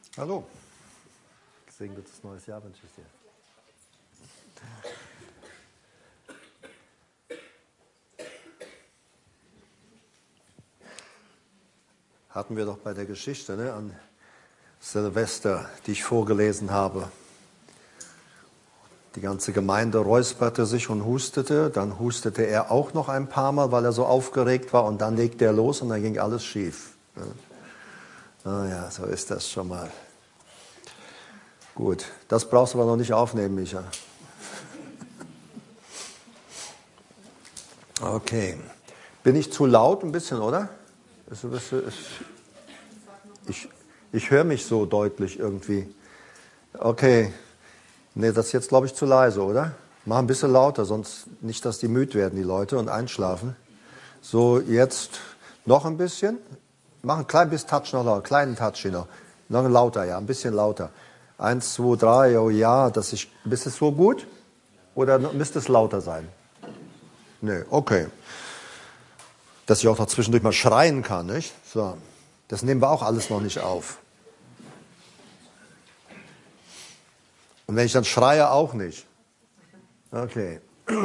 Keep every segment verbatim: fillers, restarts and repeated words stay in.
Hallo. Gesegnetes neues Jahr wünsche ich dir. Hatten wir doch bei der Geschichte, ne, an Silvester, die ich vorgelesen habe. Die ganze Gemeinde räusperte sich und hustete. Dann hustete er auch noch ein paar Mal, weil er so aufgeregt war. Und dann legte er los und dann ging alles schief. Ah ja, so ist das schon mal. Gut, das brauchst du aber noch nicht aufnehmen, Micha. Okay. Bin ich zu laut ein bisschen, oder? Ist ein bisschen, ist, ich ich höre mich so deutlich irgendwie. Okay. Nee, das ist jetzt, glaube ich, zu leise, oder? Mach ein bisschen lauter, sonst nicht, dass die müde werden, die Leute, und einschlafen. So, jetzt noch ein bisschen. Mach ein klein bisschen Touch noch lauter, kleinen Touch noch. Noch lauter, ja, ein bisschen lauter. Eins, zwei, drei, oh ja, das ist, ist es so gut? Oder müsste es lauter sein? Nee, okay. Dass ich auch noch zwischendurch mal schreien kann, nicht? So, das nehmen wir auch alles noch nicht auf. Und wenn ich dann schreie, auch nicht. Okay.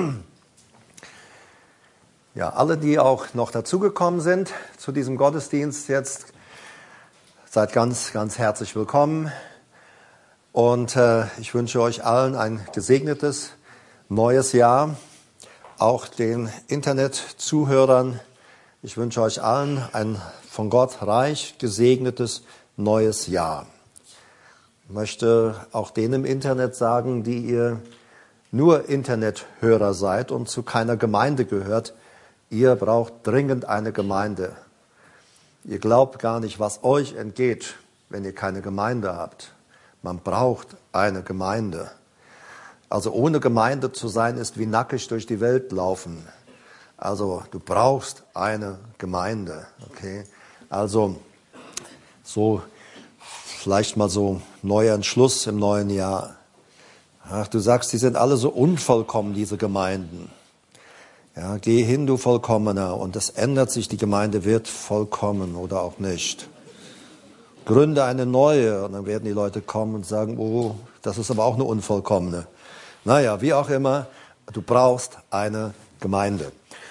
Ja, alle, die auch noch dazugekommen sind zu diesem Gottesdienst jetzt, seid ganz, ganz herzlich willkommen. Und äh, ich wünsche euch allen ein gesegnetes neues Jahr. Auch den Internet-Zuhörern. Ich wünsche euch allen ein von Gott reich gesegnetes neues Jahr. Ich möchte auch denen im Internet sagen, die ihr nur Internethörer seid und zu keiner Gemeinde gehört. Ihr braucht dringend eine Gemeinde. Ihr glaubt gar nicht, was euch entgeht, wenn ihr keine Gemeinde habt. Man braucht eine Gemeinde. Also ohne Gemeinde zu sein, ist wie nackig durch die Welt laufen. Also du brauchst eine Gemeinde. Okay? Also so vielleicht mal so neuer Entschluss im neuen Jahr. Ach, du sagst, die sind alle so unvollkommen, diese Gemeinden. Ja, geh hin, du Vollkommener, und es ändert sich, die Gemeinde wird vollkommen oder auch nicht. Gründe eine neue, und dann werden die Leute kommen und sagen, oh, das ist aber auch eine unvollkommene. Naja, wie auch immer, du brauchst eine Gemeinde.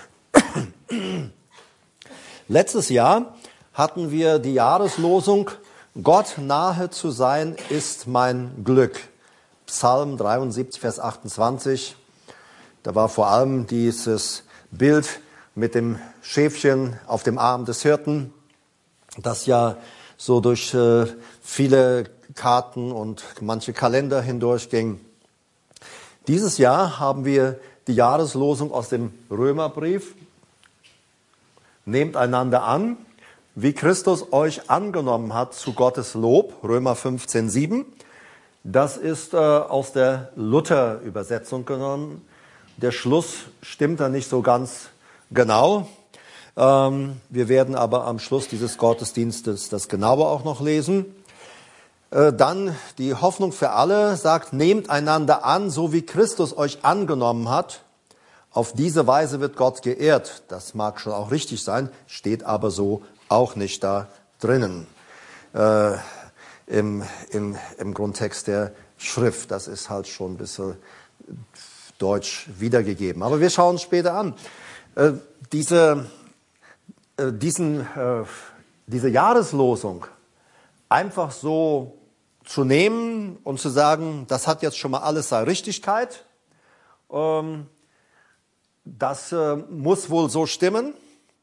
Letztes Jahr hatten wir die Jahreslosung, Gott nahe zu sein ist mein Glück. Psalm dreiundsiebzig, Vers achtundzwanzig. Da war vor allem dieses Bild mit dem Schäfchen auf dem Arm des Hirten, das ja so durch äh, viele Karten und manche Kalender hindurchging. Dieses Jahr haben wir die Jahreslosung aus dem Römerbrief. Nehmt einander an, wie Christus euch angenommen hat zu Gottes Lob, Römer fünfzehn, sieben. Das ist äh, aus der Luther-Übersetzung genommen. Der Schluss stimmt da nicht so ganz genau. Ähm, wir werden aber am Schluss dieses Gottesdienstes das Genaue auch noch lesen. Äh, dann die Hoffnung für alle sagt, nehmt einander an, so wie Christus euch angenommen hat. Auf diese Weise wird Gott geehrt. Das mag schon auch richtig sein, steht aber so auch nicht da drinnen. Äh, im, im, im Grundtext der Schrift. Das ist halt schon ein bisschen deutsch wiedergegeben. Aber wir schauen uns später an. Äh, diese, äh, diesen, äh, diese Jahreslosung einfach so zu nehmen und zu sagen, das hat jetzt schon mal alles seine Richtigkeit, ähm, das äh, muss wohl so stimmen.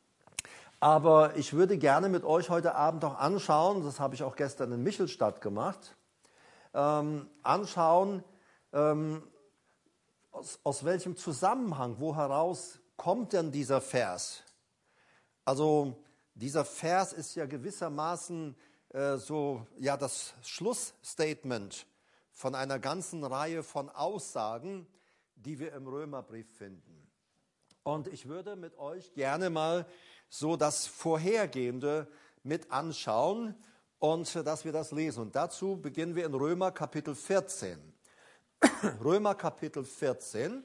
Aber ich würde gerne mit euch heute Abend auch anschauen, das habe ich auch gestern in Michelstadt gemacht, ähm, anschauen, ähm, aus, aus welchem Zusammenhang, wo heraus kommt denn dieser Vers? Also dieser Vers ist ja gewissermaßen äh, so ja das Schlussstatement von einer ganzen Reihe von Aussagen, die wir im Römerbrief finden. Und ich würde mit euch gerne mal so das Vorhergehende mit anschauen und dass wir das lesen. Und dazu beginnen wir in Römer Kapitel vierzehn. Römer Kapitel vierzehn.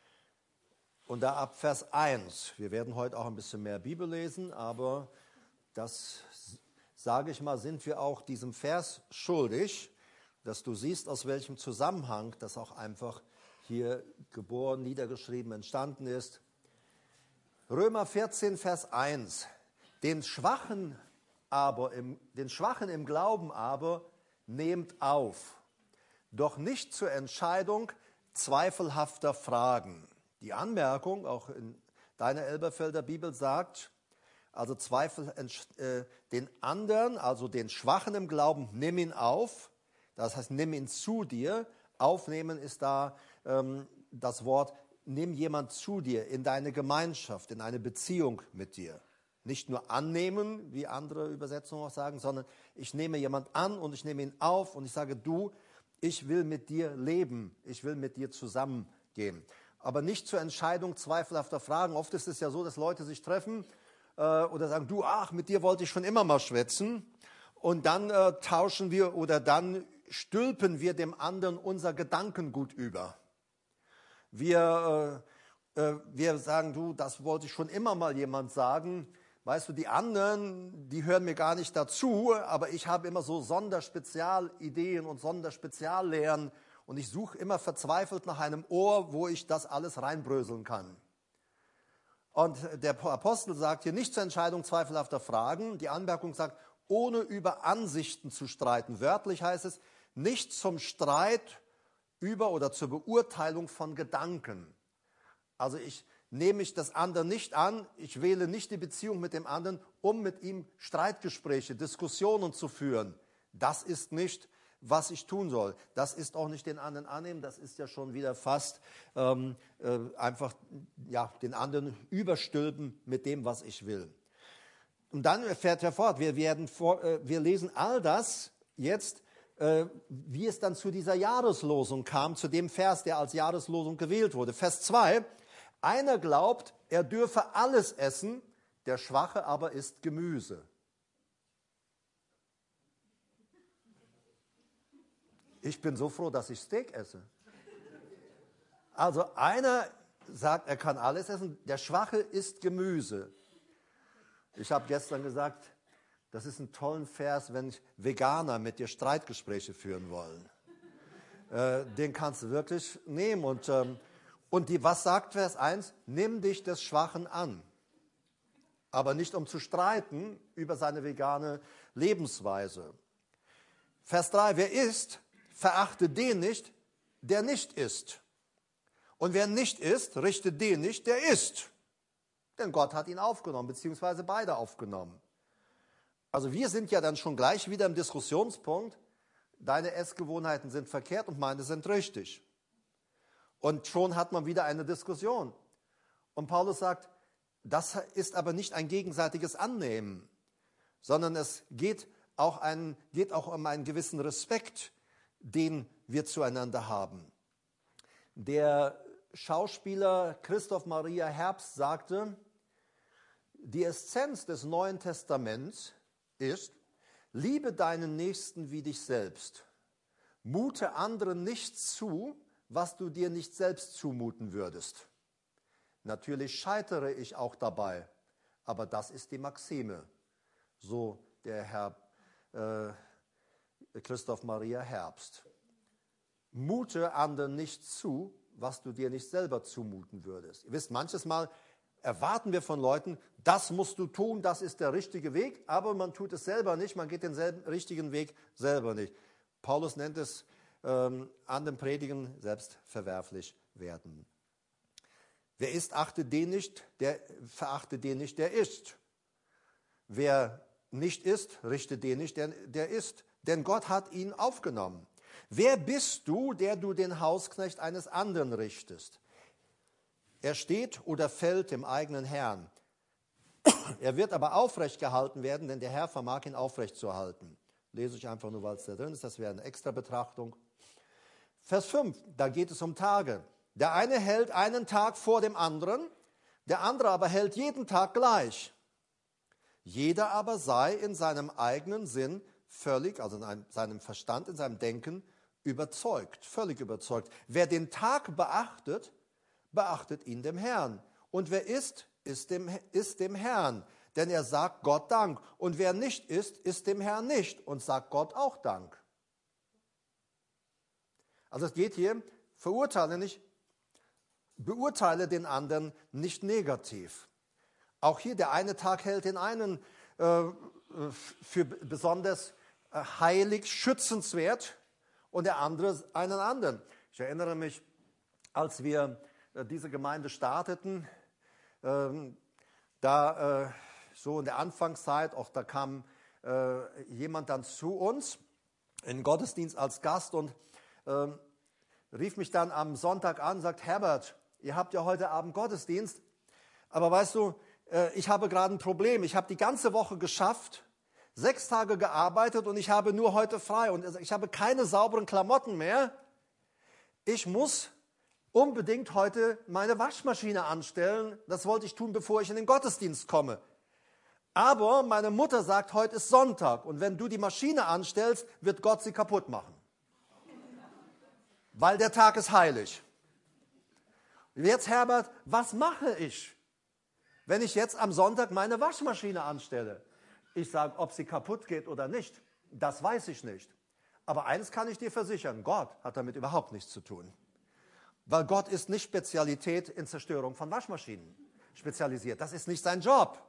Und da ab Vers eins. Wir werden heute auch ein bisschen mehr Bibel lesen, aber das, sage ich mal, sind wir auch diesem Vers schuldig, dass du siehst, aus welchem Zusammenhang das auch einfach hier geboren, niedergeschrieben, entstanden ist. Römer vierzehn, Vers eins. Den Schwachen aber im, den Schwachen im Glauben aber nehmt auf, doch nicht zur Entscheidung zweifelhafter Fragen. Die Anmerkung, auch in deiner Elberfelder Bibel sagt, also Zweifel, äh, den anderen, also den Schwachen im Glauben, nimm ihn auf. Das heißt, nimm ihn zu dir. Aufnehmen ist da ähm, das Wort, nimm jemand zu dir, in deine Gemeinschaft, in eine Beziehung mit dir. Nicht nur annehmen, wie andere Übersetzungen auch sagen, sondern ich nehme jemand an und ich nehme ihn auf und ich sage, du, ich will mit dir leben, ich will mit dir zusammengehen. Aber nicht zur Entscheidung zweifelhafter Fragen. Oft ist es ja so, dass Leute sich treffen äh, oder sagen, du, ach, mit dir wollte ich schon immer mal schwätzen. Und dann äh, tauschen wir oder dann stülpen wir dem anderen unser Gedankengut über. Wir, äh, äh, wir sagen, du, das wollte ich schon immer mal jemand sagen. Weißt du, die anderen, die hören mir gar nicht dazu, aber ich habe immer so Sonderspezialideen und Sonderspeziallehren und ich suche immer verzweifelt nach einem Ohr, wo ich das alles reinbröseln kann. Und der Apostel sagt hier nicht zur Entscheidung zweifelhafter Fragen. Die Anmerkung sagt, ohne über Ansichten zu streiten. Wörtlich heißt es, nicht zum Streit über oder zur Beurteilung von Gedanken. Also ich nehme ich das andere nicht an, ich wähle nicht die Beziehung mit dem anderen, um mit ihm Streitgespräche, Diskussionen zu führen. Das ist nicht, was ich tun soll. Das ist auch nicht den anderen annehmen, das ist ja schon wieder fast ähm, äh, einfach ja, den anderen überstülpen mit dem, was ich will. Und dann fährt er fort, wir, werden vor, äh, wir lesen all das jetzt, äh, wie es dann zu dieser Jahreslosung kam, zu dem Vers, der als Jahreslosung gewählt wurde. Vers zwei, einer glaubt, er dürfe alles essen, der Schwache aber isst Gemüse. Ich bin so froh, dass ich Steak esse. Also einer sagt, er kann alles essen, der Schwache isst Gemüse. Ich habe gestern gesagt, das ist ein toller Vers, wenn Veganer mit dir Streitgespräche führen wollen. Äh, den kannst du wirklich nehmen. Und, ähm, und die, was sagt Vers eins? Nimm dich des Schwachen an. Aber nicht um zu streiten über seine vegane Lebensweise. Vers drei, wer isst, verachte den nicht, der nicht isst. Und wer nicht isst, richte den nicht, der isst. Denn Gott hat ihn aufgenommen, beziehungsweise beide aufgenommen. Also wir sind ja dann schon gleich wieder im Diskussionspunkt. Deine Essgewohnheiten sind verkehrt und meine sind richtig. Und schon hat man wieder eine Diskussion. Und Paulus sagt, das ist aber nicht ein gegenseitiges Annehmen, sondern es geht auch, ein, geht auch um einen gewissen Respekt, den wir zueinander haben. Der Schauspieler Christoph Maria Herbst sagte, die Essenz des Neuen Testaments ist, liebe deinen Nächsten wie dich selbst. Mute anderen nichts zu, was du dir nicht selbst zumuten würdest. Natürlich scheitere ich auch dabei, aber das ist die Maxime, so der Herr äh, Christoph Maria Herbst. Mute anderen nichts zu, was du dir nicht selber zumuten würdest. Ihr wisst, manches Mal erwarten wir von Leuten, das musst du tun, das ist der richtige Weg, aber man tut es selber nicht, man geht den selben, richtigen Weg selber nicht. Paulus nennt es ähm, an dem Predigen selbst verwerflich werden. Wer isst, achte den nicht, der verachte den nicht, der isst. Wer nicht isst, richte den nicht, der, der isst. Denn Gott hat ihn aufgenommen. Wer bist du, der du den Hausknecht eines anderen richtest? Er steht oder fällt dem eigenen Herrn. Er wird aber aufrecht gehalten werden, denn der Herr vermag ihn aufrecht zu halten. Lese ich einfach nur, weil es da drin ist, das wäre eine extra Betrachtung. Vers fünf, da geht es um Tage. Der eine hält einen Tag vor dem anderen, der andere aber hält jeden Tag gleich. Jeder aber sei in seinem eigenen Sinn völlig, also in einem, seinem Verstand, in seinem Denken überzeugt, völlig überzeugt. Wer den Tag beachtet, beachtet ihn dem Herrn. Und wer isst, ist dem, ist dem Herrn. denn er sagt Gott Dank. Und wer nicht isst, isst dem Herrn nicht und sagt Gott auch Dank. Also es geht hier, verurteile nicht, beurteile den anderen nicht negativ. Auch hier, der eine Tag hält den einen äh, für besonders äh, heilig, schützenswert und der andere einen anderen. Ich erinnere mich, als wir äh, diese Gemeinde starteten, äh, da äh, so in der Anfangszeit, auch da kam äh, jemand dann zu uns in den Gottesdienst als Gast und äh, rief mich dann am Sonntag an, sagt, Herbert, ihr habt ja heute Abend Gottesdienst, aber weißt du, äh, ich habe gerade ein Problem. Ich habe die ganze Woche geschafft, sechs Tage gearbeitet und ich habe nur heute frei und ich habe keine sauberen Klamotten mehr. Ich muss unbedingt heute meine Waschmaschine anstellen. Das wollte ich tun, bevor ich in den Gottesdienst komme. Aber meine Mutter sagt, heute ist Sonntag und wenn du die Maschine anstellst, wird Gott sie kaputt machen. Weil der Tag ist heilig. Jetzt, Herbert, was mache ich, wenn ich jetzt am Sonntag meine Waschmaschine anstelle? Ich sage, ob sie kaputt geht oder nicht, das weiß ich nicht. Aber eines kann ich dir versichern, Gott hat damit überhaupt nichts zu tun. Weil Gott ist nicht Spezialität in Zerstörung von Waschmaschinen spezialisiert. Das ist nicht sein Job.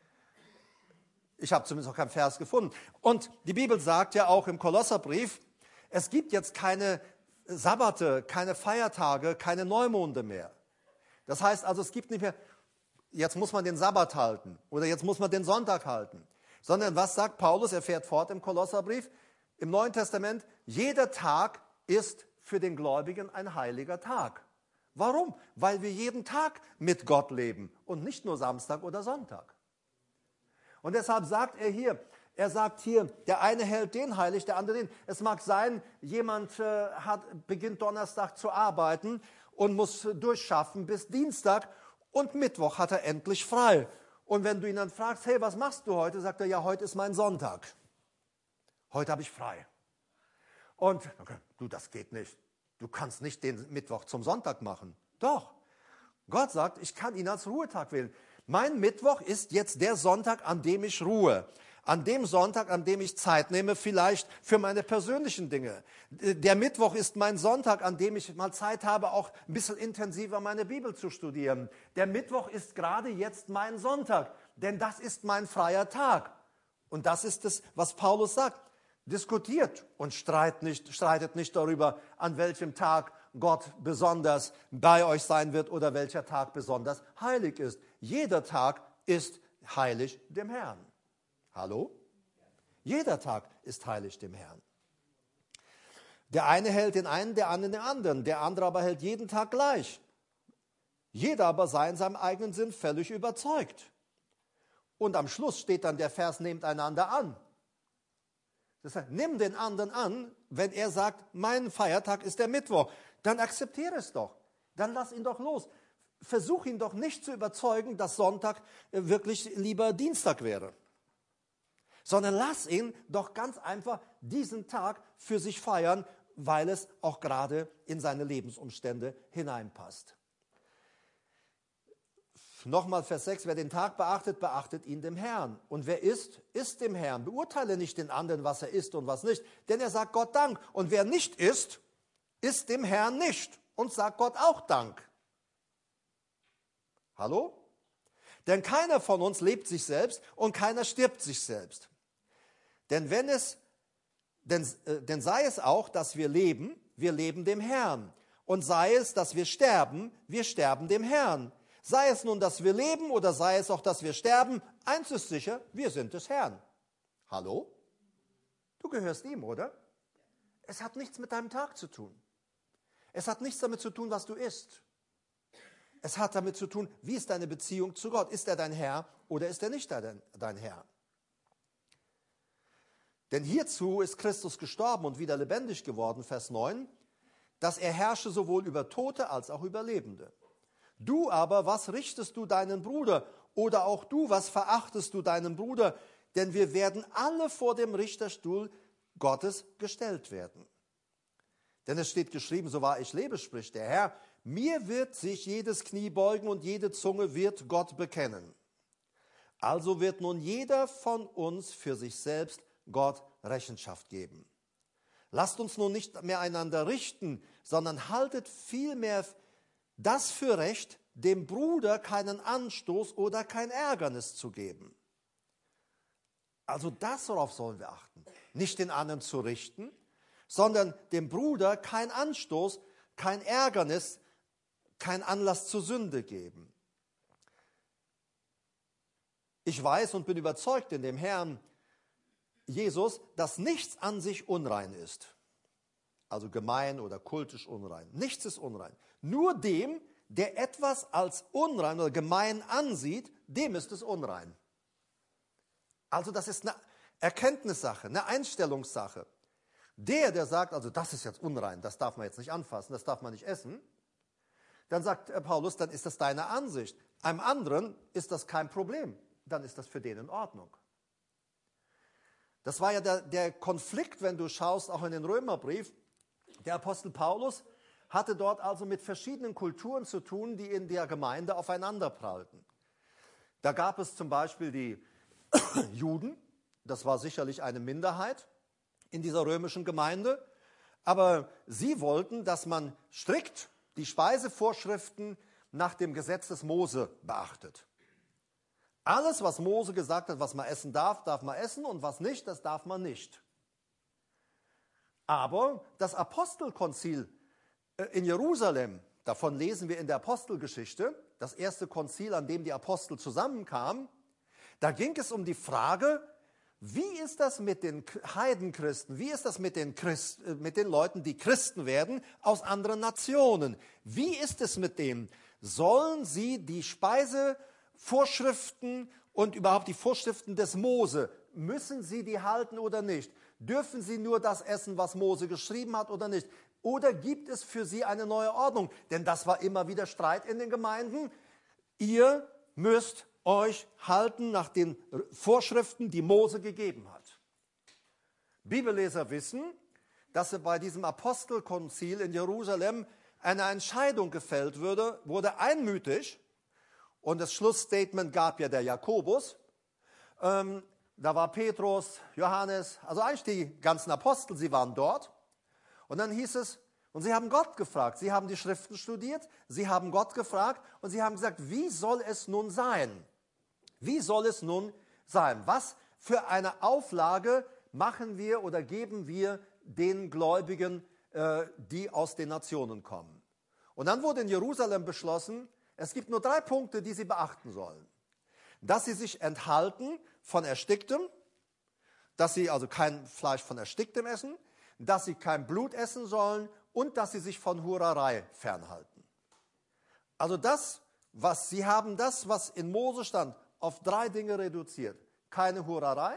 Ich habe zumindest auch keinen Vers gefunden. Und die Bibel sagt ja auch im Kolosserbrief, es gibt jetzt keine Sabbate, keine Feiertage, keine Neumonde mehr. Das heißt also, es gibt nicht mehr, jetzt muss man den Sabbat halten oder jetzt muss man den Sonntag halten. Sondern was sagt Paulus? Er fährt fort im Kolosserbrief, im Neuen Testament, jeder Tag ist für den Gläubigen ein heiliger Tag. Warum? Weil wir jeden Tag mit Gott leben und nicht nur Samstag oder Sonntag. Und deshalb sagt er hier, er sagt hier, der eine hält den heilig, der andere den. Es mag sein, jemand äh, hat, beginnt Donnerstag zu arbeiten und muss durchschaffen bis Dienstag und Mittwoch hat er endlich frei. Und wenn du ihn dann fragst, hey, was machst du heute? Sagt er, ja, heute ist mein Sonntag. Heute habe ich frei. Und okay, du, das geht nicht. Du kannst nicht den Mittwoch zum Sonntag machen. Doch. Gott sagt, ich kann ihn als Ruhetag wählen. Mein Mittwoch ist jetzt der Sonntag, an dem ich ruhe. An dem Sonntag, an dem ich Zeit nehme, vielleicht für meine persönlichen Dinge. Der Mittwoch ist mein Sonntag, an dem ich mal Zeit habe, auch ein bisschen intensiver meine Bibel zu studieren. Der Mittwoch ist gerade jetzt mein Sonntag, denn das ist mein freier Tag. Und das ist es, was Paulus sagt. Diskutiert und streit nicht, streitet nicht darüber, an welchem Tag Gott besonders bei euch sein wird oder welcher Tag besonders heilig ist. Jeder Tag ist heilig dem Herrn. Hallo? Jeder Tag ist heilig dem Herrn. Der eine hält den einen, der andere den anderen. Der andere aber hält jeden Tag gleich. Jeder aber sei in seinem eigenen Sinn völlig überzeugt. Und am Schluss steht dann der Vers, nehmt einander an. Das heißt, nimm den anderen an, wenn er sagt, mein Feiertag ist der Mittwoch. Dann akzeptiere es doch. Dann lass ihn doch los. Versuch ihn doch nicht zu überzeugen, dass Sonntag wirklich lieber Dienstag wäre. Sondern lass ihn doch ganz einfach diesen Tag für sich feiern, weil es auch gerade in seine Lebensumstände hineinpasst. Nochmal Vers sechs, wer den Tag beachtet, beachtet ihn dem Herrn. Und wer isst, isst dem Herrn. Beurteile nicht den anderen, was er isst und was nicht, denn er sagt Gott Dank. Und wer nicht isst, isst dem Herrn nicht und sagt Gott auch Dank. Hallo? Denn keiner von uns lebt sich selbst und keiner stirbt sich selbst. Denn wenn es, denn, äh, denn sei es auch, dass wir leben, wir leben dem Herrn. Und sei es, dass wir sterben, wir sterben dem Herrn. Sei es nun, dass wir leben oder sei es auch, dass wir sterben, eins ist sicher, wir sind des Herrn. Hallo? Du gehörst ihm, oder? Es hat nichts mit deinem Tag zu tun. Es hat nichts damit zu tun, was du isst. Es hat damit zu tun, wie ist deine Beziehung zu Gott? Ist er dein Herr oder ist er nicht dein, dein Herr? Denn hierzu ist Christus gestorben und wieder lebendig geworden, Vers neun, dass er herrsche sowohl über Tote als auch über Lebende. Du aber, was richtest du deinen Bruder? Oder auch du, was verachtest du deinen Bruder? Denn wir werden alle vor dem Richterstuhl Gottes gestellt werden. Denn es steht geschrieben, so wahr ich lebe, spricht der Herr, mir wird sich jedes Knie beugen und jede Zunge wird Gott bekennen. Also wird nun jeder von uns für sich selbst Gott Rechenschaft geben. Lasst uns nun nicht mehr einander richten, sondern haltet vielmehr das für recht, dem Bruder keinen Anstoß oder kein Ärgernis zu geben. Also das, worauf sollen wir achten. Nicht den anderen zu richten, sondern dem Bruder kein Anstoß, kein Ärgernis, kein Anlass zur Sünde geben. Ich weiß und bin überzeugt in dem Herrn Jesus, dass nichts an sich unrein ist. Also gemein oder kultisch unrein. Nichts ist unrein. Nur dem, der etwas als unrein oder gemein ansieht, dem ist es unrein. Also das ist eine Erkenntnissache, eine Einstellungssache. Der, der sagt, also das ist jetzt unrein, das darf man jetzt nicht anfassen, das darf man nicht essen, dann sagt Paulus, dann ist das deine Ansicht. Einem anderen ist das kein Problem, dann ist das für den in Ordnung. Das war ja der, der Konflikt, wenn du schaust, auch in den Römerbrief. Der Apostel Paulus hatte dort also mit verschiedenen Kulturen zu tun, die in der Gemeinde aufeinander prallten. Da gab es zum Beispiel die Juden, das war sicherlich eine Minderheit in dieser römischen Gemeinde, aber sie wollten, dass man strikt die Speisevorschriften nach dem Gesetz des Mose beachtet. Alles, was Mose gesagt hat, was man essen darf, darf man essen und was nicht, das darf man nicht. Aber das Apostelkonzil in Jerusalem, davon lesen wir in der Apostelgeschichte, das erste Konzil, an dem die Apostel zusammenkamen, da ging es um die Frage, wie ist das mit den Heidenchristen, wie ist das mit den, Christ, mit den Leuten, die Christen werden aus anderen Nationen? Wie ist es mit denen? Sollen sie die Speisevorschriften und überhaupt die Vorschriften des Mose, müssen sie die halten oder nicht? Dürfen sie nur das essen, was Mose geschrieben hat oder nicht? Oder gibt es für sie eine neue Ordnung? Denn das war immer wieder Streit in den Gemeinden. Ihr müsst euch halten nach den Vorschriften, die Mose gegeben hat. Bibelleser wissen, dass bei diesem Apostelkonzil in Jerusalem eine Entscheidung gefällt wurde, wurde einmütig, und das Schlussstatement gab ja der Jakobus. Ähm, da war Petrus, Johannes, also eigentlich die ganzen Apostel, sie waren dort. Und dann hieß es, und sie haben Gott gefragt, sie haben die Schriften studiert, sie haben Gott gefragt und sie haben gesagt, wie soll es nun sein? Wie soll es nun sein? Was für eine Auflage machen wir oder geben wir den Gläubigen, äh, die aus den Nationen kommen? Und dann wurde in Jerusalem beschlossen, es gibt nur drei Punkte, die sie beachten sollen. Dass sie sich enthalten von Ersticktem, dass sie also kein Fleisch von Ersticktem essen, dass sie kein Blut essen sollen und dass sie sich von Hurerei fernhalten. Also das, was sie haben, das, was in Mose stand, auf drei Dinge reduziert. Keine Hurerei,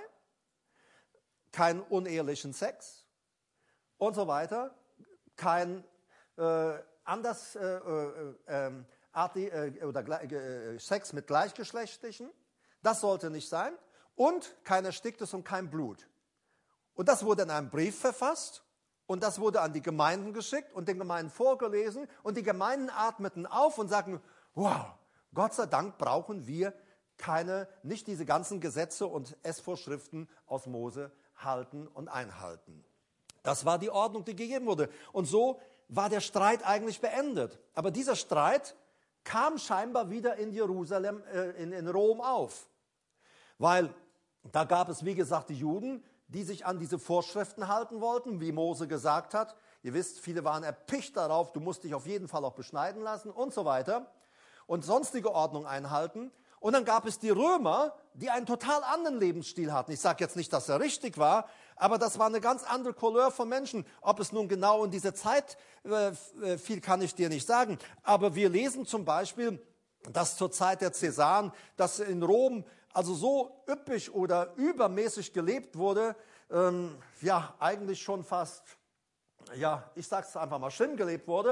keinen unehelichen Sex und so weiter, kein äh, anders äh, äh, arti, äh, oder äh, Sex mit Gleichgeschlechtlichen, das sollte nicht sein, und kein Ersticktes und kein Blut. Und das wurde in einem Brief verfasst und das wurde an die Gemeinden geschickt und den Gemeinden vorgelesen und die Gemeinden atmeten auf und sagten, wow, Gott sei Dank brauchen wir keine, nicht diese ganzen Gesetze und Essvorschriften aus Mose halten und einhalten. Das war die Ordnung, die gegeben wurde. Und so war der Streit eigentlich beendet. Aber dieser Streit kam scheinbar wieder in Jerusalem, äh, in, in Rom auf. Weil da gab es, wie gesagt, die Juden, die sich an diese Vorschriften halten wollten, wie Mose gesagt hat. Ihr wisst, viele waren erpicht darauf, du musst dich auf jeden Fall auch beschneiden lassen und so weiter. Und sonstige Ordnung einhalten. Und dann gab es die Römer, die einen total anderen Lebensstil hatten. Ich sage jetzt nicht, dass er richtig war, aber das war eine ganz andere Couleur von Menschen. Ob es nun genau in diese Zeit äh, fiel, kann ich dir nicht sagen. Aber wir lesen zum Beispiel, dass zur Zeit der Cäsaren, dass in Rom also so üppig oder übermäßig gelebt wurde, ähm, ja eigentlich schon fast, ja ich sag's einfach mal, schlimm gelebt wurde,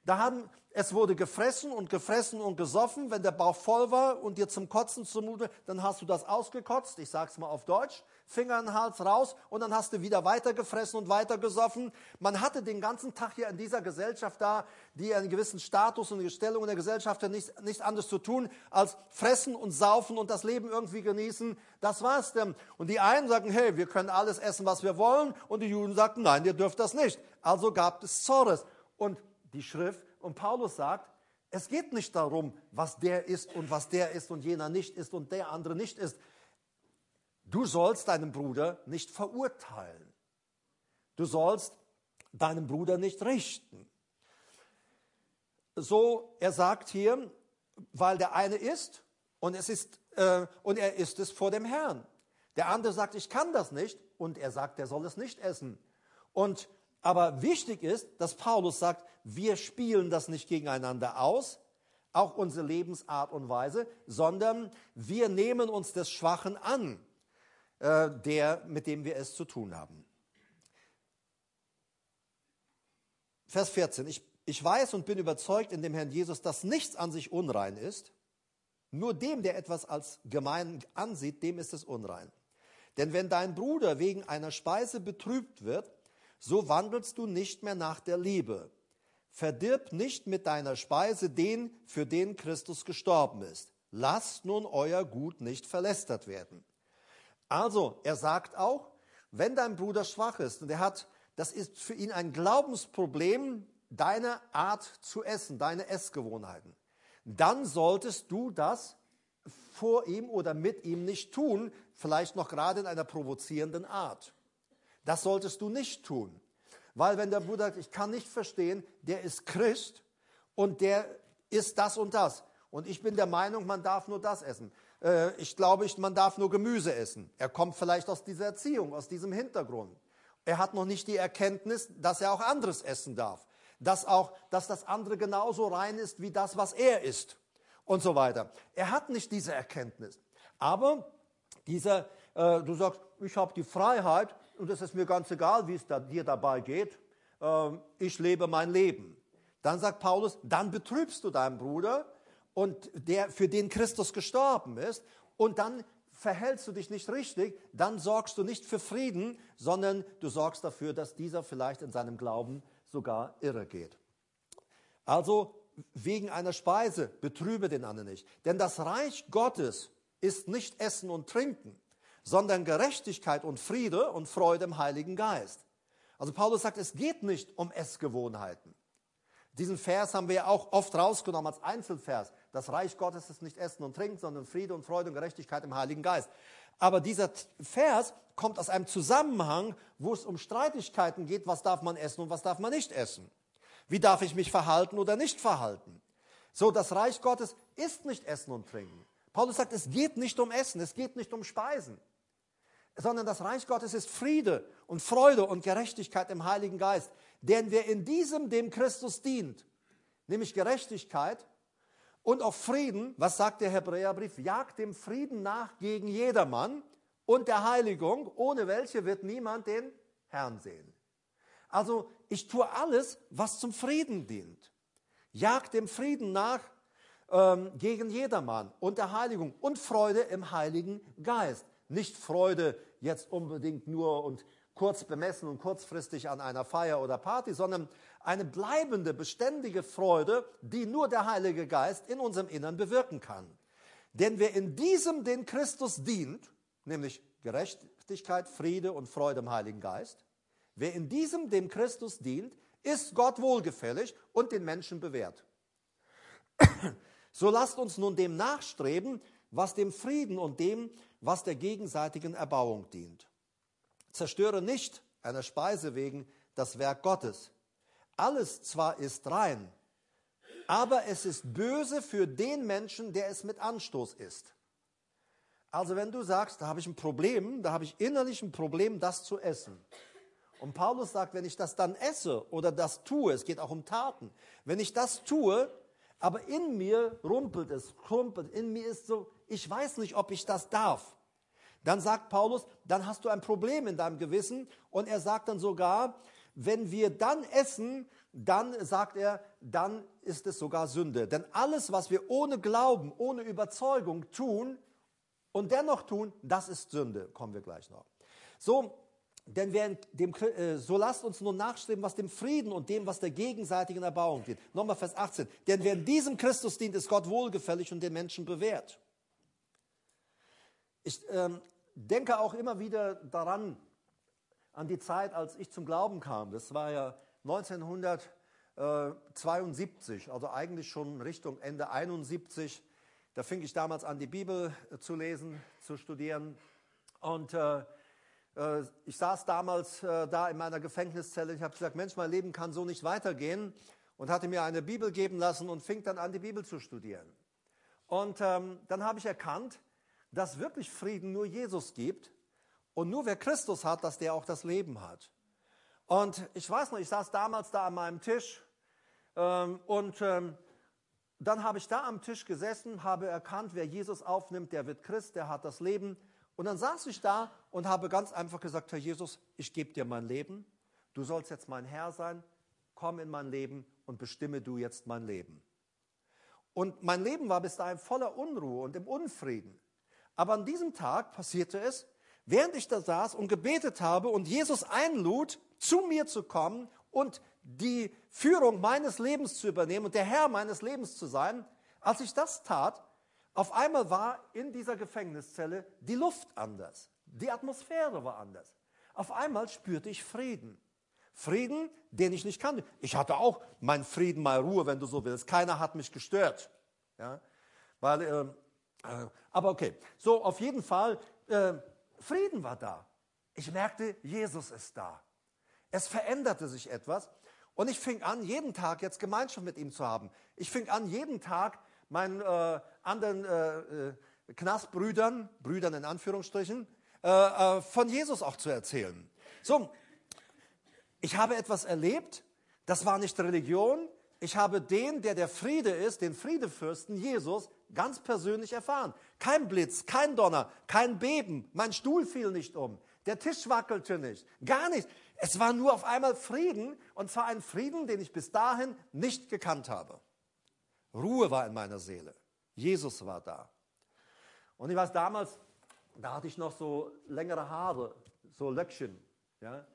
Da haben, es wurde gefressen und gefressen und gesoffen. Wenn der Bauch voll war und dir zum Kotzen zumute, dann hast du das ausgekotzt. Ich sag's mal auf Deutsch. Finger in den Hals raus und dann hast du wieder weiter gefressen und weiter gesoffen. Man hatte den ganzen Tag hier in dieser Gesellschaft da, die einen gewissen Status und eine Stellung in der Gesellschaft hat, nichts, nichts anderes zu tun, als fressen und saufen und das Leben irgendwie genießen. Das war's denn. Und die einen sagten, hey, wir können alles essen, was wir wollen. Und die Juden sagten, nein, ihr dürft das nicht. Also gab es Zorres. Und die Schrift und Paulus sagt, es geht nicht darum, was der ist und was der ist und jener nicht ist und der andere nicht ist. Du sollst deinen Bruder nicht verurteilen. Du sollst deinen Bruder nicht richten. So, er sagt hier, weil der eine isst und es ist äh, und er isst es vor dem Herrn. Der andere sagt, ich kann das nicht und er sagt, er soll es nicht essen. Und aber wichtig ist, dass Paulus sagt, wir spielen das nicht gegeneinander aus, auch unsere Lebensart und Weise, sondern wir nehmen uns des Schwachen an, äh, der, mit dem wir es zu tun haben. Vers vierzehn. Ich, ich weiß und bin überzeugt in dem Herrn Jesus, dass nichts an sich unrein ist. Nur dem, der etwas als gemein ansieht, dem ist es unrein. Denn wenn dein Bruder wegen einer Speise betrübt wird, so wandelst du nicht mehr nach der Liebe. Verdirb nicht mit deiner Speise den, für den Christus gestorben ist. Lasst nun euer Gut nicht verlästert werden. Also, er sagt auch, wenn dein Bruder schwach ist und er hat, das ist für ihn ein Glaubensproblem, deine Art zu essen, deine Essgewohnheiten, dann solltest du das vor ihm oder mit ihm nicht tun, vielleicht noch gerade in einer provozierenden Art. Das solltest du nicht tun, weil wenn der Bruder sagt, ich kann nicht verstehen, der ist Christ und der isst das und das und ich bin der Meinung, man darf nur das essen. Äh, ich glaube, man darf nur Gemüse essen. Er kommt vielleicht aus dieser Erziehung, aus diesem Hintergrund. Er hat noch nicht die Erkenntnis, dass er auch anderes essen darf, dass auch, dass das andere genauso rein ist wie das, was er isst und so weiter. Er hat nicht diese Erkenntnis, aber dieser, äh, du sagst, ich habe die Freiheit und es ist mir ganz egal, wie es da, dir dabei geht. Äh, ich lebe mein Leben. Dann sagt Paulus, dann betrübst du deinen Bruder und der für den Christus gestorben ist und dann verhältst du dich nicht richtig, dann sorgst du nicht für Frieden, sondern du sorgst dafür, dass dieser vielleicht in seinem Glauben sogar irre geht. Also wegen einer Speise betrübe den anderen nicht, denn das Reich Gottes ist nicht Essen und Trinken, sondern Gerechtigkeit und Friede und Freude im Heiligen Geist. Also Paulus sagt, es geht nicht um Essgewohnheiten. Diesen Vers haben wir ja auch oft rausgenommen als Einzelvers. Das Reich Gottes ist nicht Essen und Trinken, sondern Friede und Freude und Gerechtigkeit im Heiligen Geist. Aber dieser Vers kommt aus einem Zusammenhang, wo es um Streitigkeiten geht, was darf man essen und was darf man nicht essen. Wie darf ich mich verhalten oder nicht verhalten? So, das Reich Gottes ist nicht Essen und Trinken. Paulus sagt, es geht nicht um Essen, es geht nicht um Speisen, sondern das Reich Gottes ist Friede und Freude und Gerechtigkeit im Heiligen Geist. Denn wer in diesem dem Christus dient, nämlich Gerechtigkeit und auch Frieden, was sagt der Hebräerbrief, jagt dem Frieden nach gegen jedermann und der Heiligung, ohne welche wird niemand den Herrn sehen. Also ich tue alles, was zum Frieden dient. Jagt dem Frieden nach ähm, gegen jedermann und der Heiligung und Freude im Heiligen Geist. Nicht Freude jetzt unbedingt nur und kurz bemessen und kurzfristig an einer Feier oder Party, sondern eine bleibende, beständige Freude, die nur der Heilige Geist in unserem Innern bewirken kann. Denn wer in diesem den Christus dient, nämlich Gerechtigkeit, Friede und Freude im Heiligen Geist, wer in diesem dem Christus dient, ist Gott wohlgefällig und den Menschen bewährt. So lasst uns nun dem nachstreben, was dem Frieden und dem, was der gegenseitigen Erbauung dient. Zerstöre nicht einer Speise wegen das Werk Gottes. Alles zwar ist rein, aber es ist böse für den Menschen, der es mit Anstoß isst. Also wenn du sagst, da habe ich ein Problem, da habe ich innerlich ein Problem, das zu essen. Und Paulus sagt, wenn ich das dann esse oder das tue, es geht auch um Taten, wenn ich das tue, aber in mir rumpelt es, krumpelt, in mir ist so, ich weiß nicht, ob ich das darf. Dann sagt Paulus, dann hast du ein Problem in deinem Gewissen und er sagt dann sogar, wenn wir dann essen, dann sagt er, dann ist es sogar Sünde. Denn alles, was wir ohne Glauben, ohne Überzeugung tun und dennoch tun, das ist Sünde. Kommen wir gleich noch. So, denn wer dem, äh, so lasst uns nun nachstreben, was dem Frieden und dem, was der gegenseitigen Erbauung dient. Nochmal Vers achtzehn. Denn wer in diesem Christus dient, ist Gott wohlgefällig und den Menschen bewährt. Ich ähm, denke auch immer wieder daran, an die Zeit, als ich zum Glauben kam. Das war ja neunzehnhundertzweiundsiebzig, also eigentlich schon Richtung Ende einundsiebzig. Da fing ich damals an, die Bibel zu lesen, zu studieren. Und äh, äh, ich saß damals äh, da in meiner Gefängniszelle. Ich habe gesagt, Mensch, mein Leben kann so nicht weitergehen. Und hatte mir eine Bibel geben lassen und fing dann an, die Bibel zu studieren. Und ähm, dann habe ich erkannt, dass wirklich Frieden nur Jesus gibt und nur wer Christus hat, dass der auch das Leben hat. Und ich weiß noch, ich saß damals da an meinem Tisch ähm, und ähm, dann habe ich da am Tisch gesessen, habe erkannt, wer Jesus aufnimmt, der wird Christ, der hat das Leben. Und dann saß ich da und habe ganz einfach gesagt, Herr Jesus, ich gebe dir mein Leben, du sollst jetzt mein Herr sein, komm in mein Leben und bestimme du jetzt mein Leben. Und mein Leben war bis dahin voller Unruhe und im Unfrieden. Aber an diesem Tag passierte es, während ich da saß und gebetet habe und Jesus einlud, zu mir zu kommen und die Führung meines Lebens zu übernehmen und der Herr meines Lebens zu sein, als ich das tat, auf einmal war in dieser Gefängniszelle die Luft anders, die Atmosphäre war anders. Auf einmal spürte ich Frieden. Frieden, den ich nicht kannte. Ich hatte auch meinen Frieden, meine Ruhe, wenn du so willst. Keiner hat mich gestört. Ja? Weil... Äh, Aber okay, so auf jeden Fall, äh, Frieden war da. Ich merkte, Jesus ist da. Es veränderte sich etwas und ich fing an, jeden Tag jetzt Gemeinschaft mit ihm zu haben. Ich fing an, jeden Tag meinen äh, anderen äh, äh, Knastbrüdern, Brüdern in Anführungsstrichen, äh, äh, von Jesus auch zu erzählen. So, ich habe etwas erlebt, das war nicht Religion. Ich habe den, der der Friede ist, den Friedefürsten, Jesus, ganz persönlich erfahren. Kein Blitz, kein Donner, kein Beben, mein Stuhl fiel nicht um, der Tisch wackelte nicht, gar nicht. Es war nur auf einmal Frieden, und zwar ein Frieden, den ich bis dahin nicht gekannt habe. Ruhe war in meiner Seele. Jesus war da. Und ich weiß, damals, da hatte ich noch so längere Haare, so Löckchen. Ja?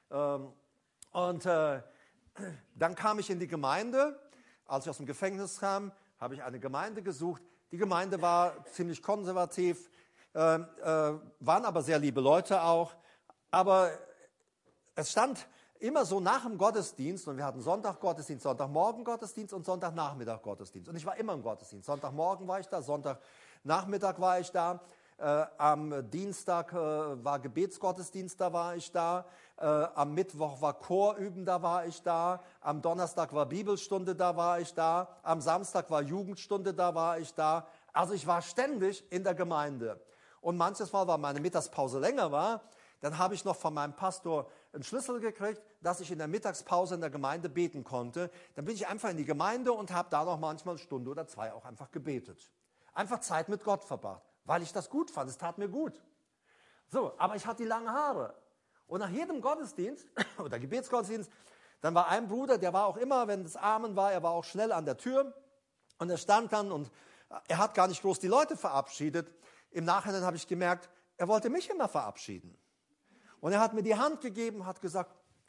Und äh, dann kam ich in die Gemeinde. Als ich aus dem Gefängnis kam, habe ich eine Gemeinde gesucht. Die Gemeinde war ziemlich konservativ, äh, äh, waren aber sehr liebe Leute auch. Aber es stand immer so nach dem Gottesdienst, und wir hatten Sonntag Gottesdienst, Sonntagmorgen Gottesdienst und Sonntagnachmittag Gottesdienst. Und ich war immer im Gottesdienst. Sonntagmorgen war ich da, Sonntagnachmittag war ich da. Äh, am Dienstag äh, war Gebetsgottesdienst, da war ich da. Äh, am Mittwoch war Chorüben, da war ich da. Am Donnerstag war Bibelstunde, da war ich da. Am Samstag war Jugendstunde, da war ich da. Also ich war ständig in der Gemeinde. Und manches Mal, weil meine Mittagspause länger war, dann habe ich noch von meinem Pastor einen Schlüssel gekriegt, dass ich in der Mittagspause in der Gemeinde beten konnte. Dann bin ich einfach in die Gemeinde und habe da noch manchmal eine Stunde oder zwei auch einfach gebetet. Einfach Zeit mit Gott verbracht. Weil ich das gut fand, es tat mir gut. So, aber ich hatte die langen Haare. Und nach jedem Gottesdienst oder Gebetsgottesdienst, dann war ein Bruder, der war auch immer, wenn es Amen war, er war auch schnell an der Tür. Und er stand dann und er hat gar nicht groß die Leute verabschiedet. Im Nachhinein habe ich gemerkt, er wollte mich immer verabschieden. Und er hat mir die Hand gegeben, hat gesagt,